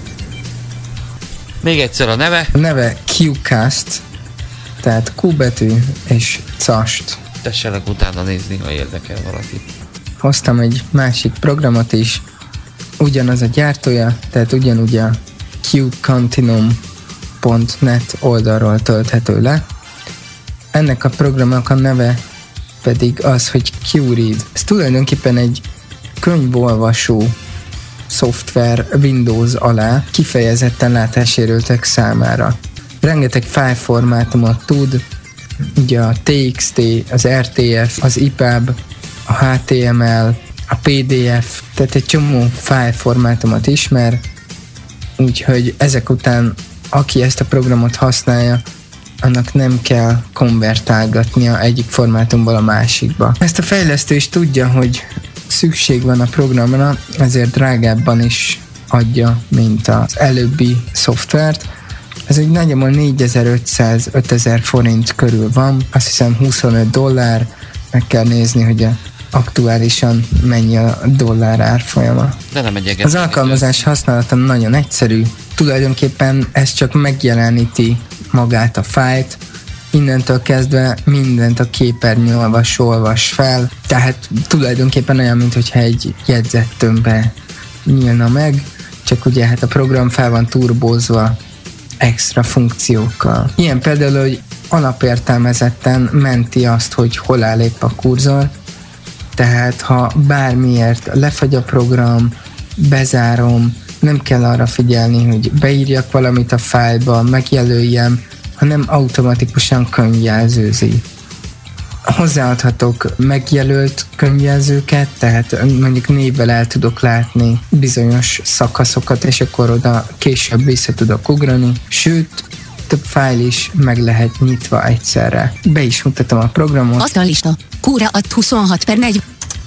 Még egyszer a neve. A neve Qcast, tehát Q betű és cast. Tessenek utána nézni, ha érdekel valaki. Hoztam egy másik programot is, ugyanaz a gyártója, tehát ugyanúgy a q continuum pont net oldalról tölthető le. Ennek a programnak a neve pedig az, hogy QRead. Ez tulajdonképpen egy könyvolvasó szoftver Windows alá, kifejezetten látássérültek számára. Rengeteg fájlformátumot tud, ugye a T X T, az R T F, az I P A B, a H T M L, a P D F, tehát egy csomó fájlformátumot ismer, úgyhogy ezek után aki ezt a programot használja, annak nem kell konvertálgatnia egyik formátumból a másikba. Ezt a fejlesztő is tudja, hogy szükség van a programra, ezért drágábban is adja, mint az előbbi szoftvert. Ez egy nagyjából négyezer-ötszáz-ötezer forint körül van, azt hiszem huszonöt dollár, meg kell nézni, hogy a aktuálisan mennyi a dollár árfolyama. De nem egy egész. Az alkalmazás használata nagyon egyszerű, tulajdonképpen ez csak megjeleníti magát a fájlt, innentől kezdve mindent a képernyő olvas, olvas fel, tehát tulajdonképpen olyan, mintha egy jegyzettömbbe nyílna meg, csak ugye hát a program fel van turbózva extra funkciókkal. Ilyen például, hogy alapértelmezetten menti azt, hogy hol áll épp a kurzor, tehát ha bármiért lefagy a program, bezárom, nem kell arra figyelni, hogy beírjak valamit a fájlba, megjelöljem, hanem automatikusan könyvjelzőzi. Hozzáadhatok megjelölt könyvjelzőket, tehát mondjuk névvel el tudok látni bizonyos szakaszokat, és akkor oda később vissza tudok ugrani, sőt, több fájl is meg lehet nyitva egyszerre. Be is mutatom a programot. Asztallista. Kóra ad huszonhat per négy.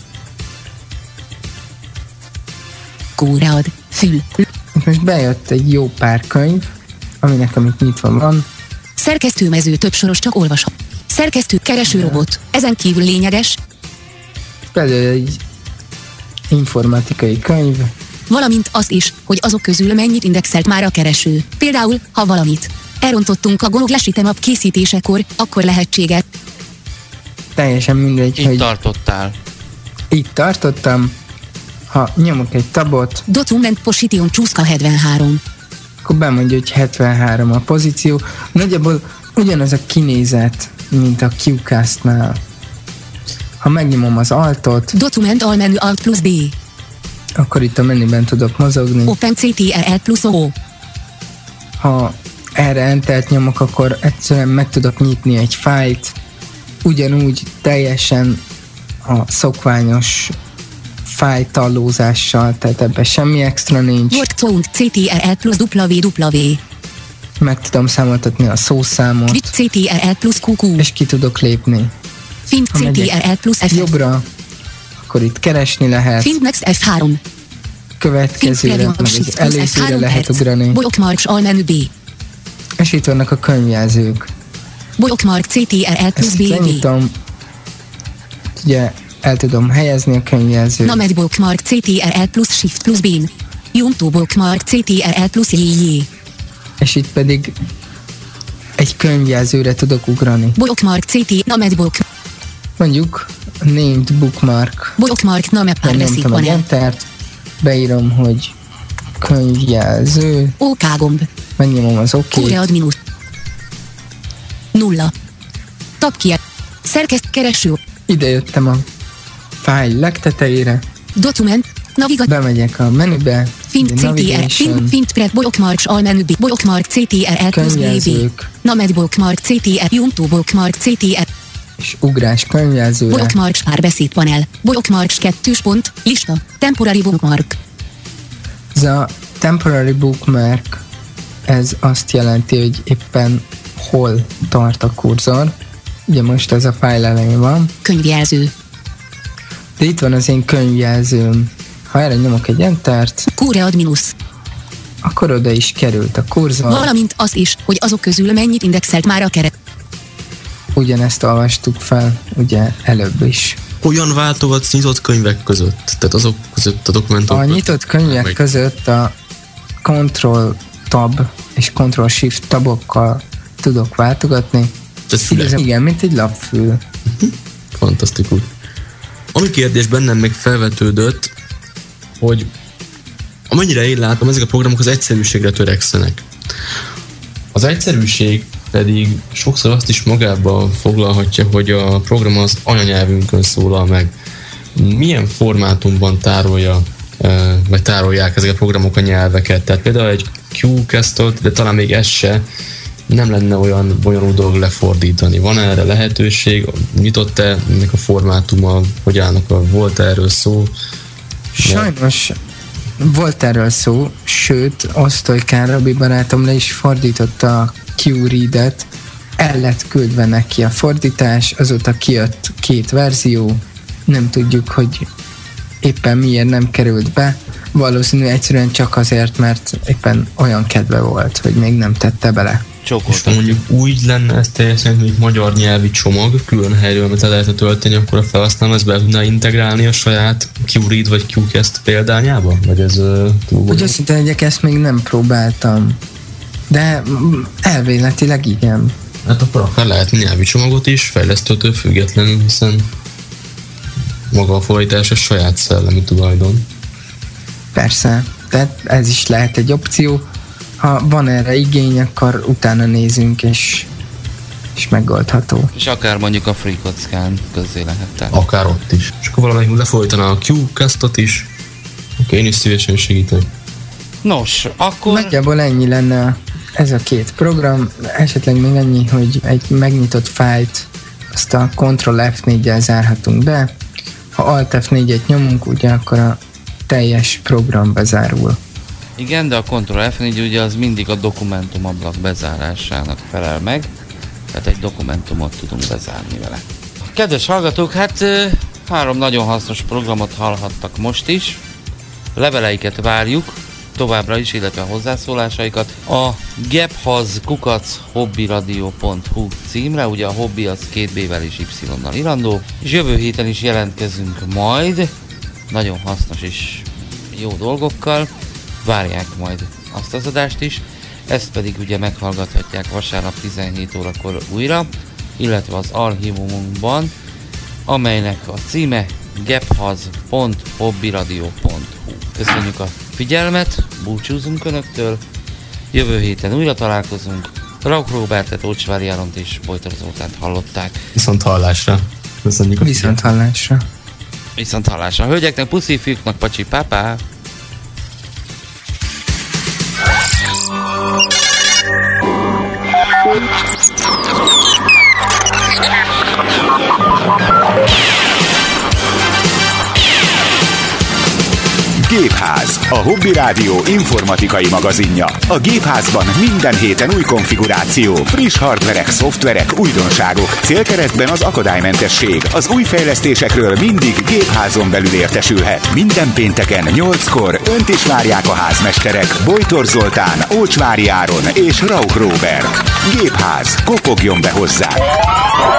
Kóra ad. Fül. Itt most bejött egy jó pár könyv, aminek amit nyitva van. Szerkesztőmező több soros csak olvashat. Szerkesztő keresőrobot. Ezen kívül lényeges. Például egy informatikai könyv. Valamint azt is, hogy azok közül mennyit indexelt már a kereső. Például, ha valamit elrontottunk a Google Sheet készítésekor, akkor lehetséges. Teljesen mindegy, Itt hogy tartottál. itt tartottam. Ha nyomok egy tabot, Document Position Csúszka hetvenhárom. akkor bemondja, hogy hetvenhárom a pozíció. Nagyjából ugyanaz a kinézet, mint a Qcast-nál. Ha megnyomom az Altot, Document almenü Alt plusz D. akkor itt a menüben tudok mozogni. Open cé té er el plusz O. Ha erre Entert nyomok, akkor egyszerűen meg tudok nyitni egy fájlt, ugyanúgy teljesen a szokványos fájltallózással, tehát ebben semmi extra nincs. Word Count cé té er el plusz W W. Meg tudom számoltatni a szószámot, Quick cé té er el plusz Q Q. és ki tudok lépni. Find Ha cé té er el plusz F. jobbra, akkor itt keresni lehet, Find Next F három. következőre, Find meg Shift az plusz F előzőre három lehet perc. ugrani, Bookmarks almenü B. és itt vannak a könyvjelzők. Bookmark cé té er el plusz Ezt B V. lenyitom, ugye el tudom helyezni a könyvjelzőt. Named Bookmark cé té er el plusz Shift plusz Bin. Junto Bookmark cé té er el plusz J J. És itt pedig egy könyvjelzőre tudok ugrani. Bookmark cé té Named Book. Mondjuk named bookmark. Bookmark Named Párveszik Nyomtam egy panel. entert, beírom, hogy könyvjelző, OK gomb. megnyomom az OK-t, Kóre ad minusz. Nulla. Tab ki. Szerkeszt kereső. ide jöttem a fájl legtetejére, Document. Navigat. bemegyek a menübe, Find cé té er. Navigation, Find, find Prep. Bookmarks almenü B. Bookmark cé té er el plusz B V. könyvjelzők, Named Bookmark cé té er. Junto Bookmark cé té er. és ugrás könyvjelzőre. Bookmarks párbeszéd panel. Bookmarks kettős pont. Lista. Temporary bookmark. Ez a temporary bookmark, ez azt jelenti, hogy éppen hol tart a kurzor. Ugye most ez a fájl elején van, Könyvjelző. de itt van az én könyvjelzőm. Ha erre nyomok egy entert, Kóre ad minusz. akkor oda is került a kurzor. Valamint az is, hogy azok közül mennyit indexelt már a keret. Ugyanezt olvastuk fel, ugye előbb is. Hogyan váltogatsz nyitott könyvek között? Tehát azok között a dokumentumok A között? nyitott könyvek Meg- között a Control Tab és Control Shift tabokkal tudok váltogatni. Tehát fülek. Igazán, igen, mint egy lapfül. Fantasztikus. Ami kérdés bennem még felvetődött, hogy amennyire én látom, ezek a programok az egyszerűségre törekszenek. Az egyszerűség pedig sokszor azt is magába foglalhatja, hogy a program az anyanyelvünkön szólal meg. Milyen formátumban tárolja, eh, vagy tárolják ezek a programok a nyelveket? Tehát például egy Qcast-ot, de talán még ez se, nem lenne olyan bonyolult dolog lefordítani. Van erre lehetőség? Nyitott-e ennek a formátuma? Hogy állnak a... Volt erről szó? Sajnos volt erről szó, sőt, Osztoly Robi barátom le is fordította a Q-Readet, el lett küldve neki a fordítás, azóta kijött két verzió, nem tudjuk, hogy éppen miért nem került be, valószínű egyszerűen csak azért, mert éppen olyan kedve volt, hogy még nem tette bele. És Csokoltak. mondjuk úgy lenne ez teljesen, mint magyar nyelvi csomag, külön helyről, amit el lehetne tölteni, akkor a felhasználó ezt be tudná integrálni a saját Q-Read vagy Qcast példányába? Vagy ez uh, túl Úgy azt hiszem, hogy ezt még nem próbáltam, de mm, elvéletileg igen. Hát akkor akár lehet nyelvi csomagot is, fejlesztőtől függetlenül, hiszen maga a fordítás a saját szellemi tulajdon. Persze, tehát ez is lehet egy opció. Ha van erre igény, akkor utána nézünk, és, és megoldható. És akár mondjuk a FreeCodeScan közzé lehet tenni. Akár ott is. És akkor valamelyik lefordítaná a Qcast-ot is, akkor én is szívesen segítek. Nos, akkor... Nagyjából ennyi lenne ez a két program. Esetleg még ennyi, hogy egy megnyitott fájlt azt a Ctrl F négyel zárhatunk be. Ha Alt F négyet nyomunk, ugye akkor a teljes program bezárul. Igen, de a Ctrl F négy ugye az mindig a dokumentumablak bezárásának felel meg, tehát egy dokumentumot tudunk bezárni vele. Kedves hallgatók, hát három nagyon hasznos programot hallhattak most is. Leveleiket várjuk továbbra is, illetve a hozzászólásaikat a gephaz kukac hobbiradio pont hu címre, ugye a hobby az két B-vel és Y-nal irandó, és jövő héten is jelentkezünk majd, nagyon hasznos és jó dolgokkal, várják majd azt az adást is, ezt pedig ugye meghallgathatják vasárnap tizenhét órakor újra, illetve az archívumunkban, amelynek a címe gephaz pont hobbiradio pont hu. Köszönjük a figyelmet, búcsúzunk Önöktől, jövő héten újra találkozunk. Rauch Róbertet, Ócsvári Áront és Bojtor Zoltánt hallották. Viszont hallásra. Köszönjük a Viszont hallásra. Viszont hallásra. Hölgyeknek puszi, fiúknak pacsi, pápá! Gépház, a Hobby Rádió informatikai magazinja. A Gépházban minden héten új konfiguráció, friss hardverek, szoftverek, újdonságok. Célkeresztben az akadálymentesség. Az új fejlesztésekről mindig Gépházon belül értesülhet. Minden pénteken nyolckor önt is várják a házmesterek Bojtor Zoltán, Ócsvári Áron és Rauch Róbert. Gépház, kopogjon be hozzá!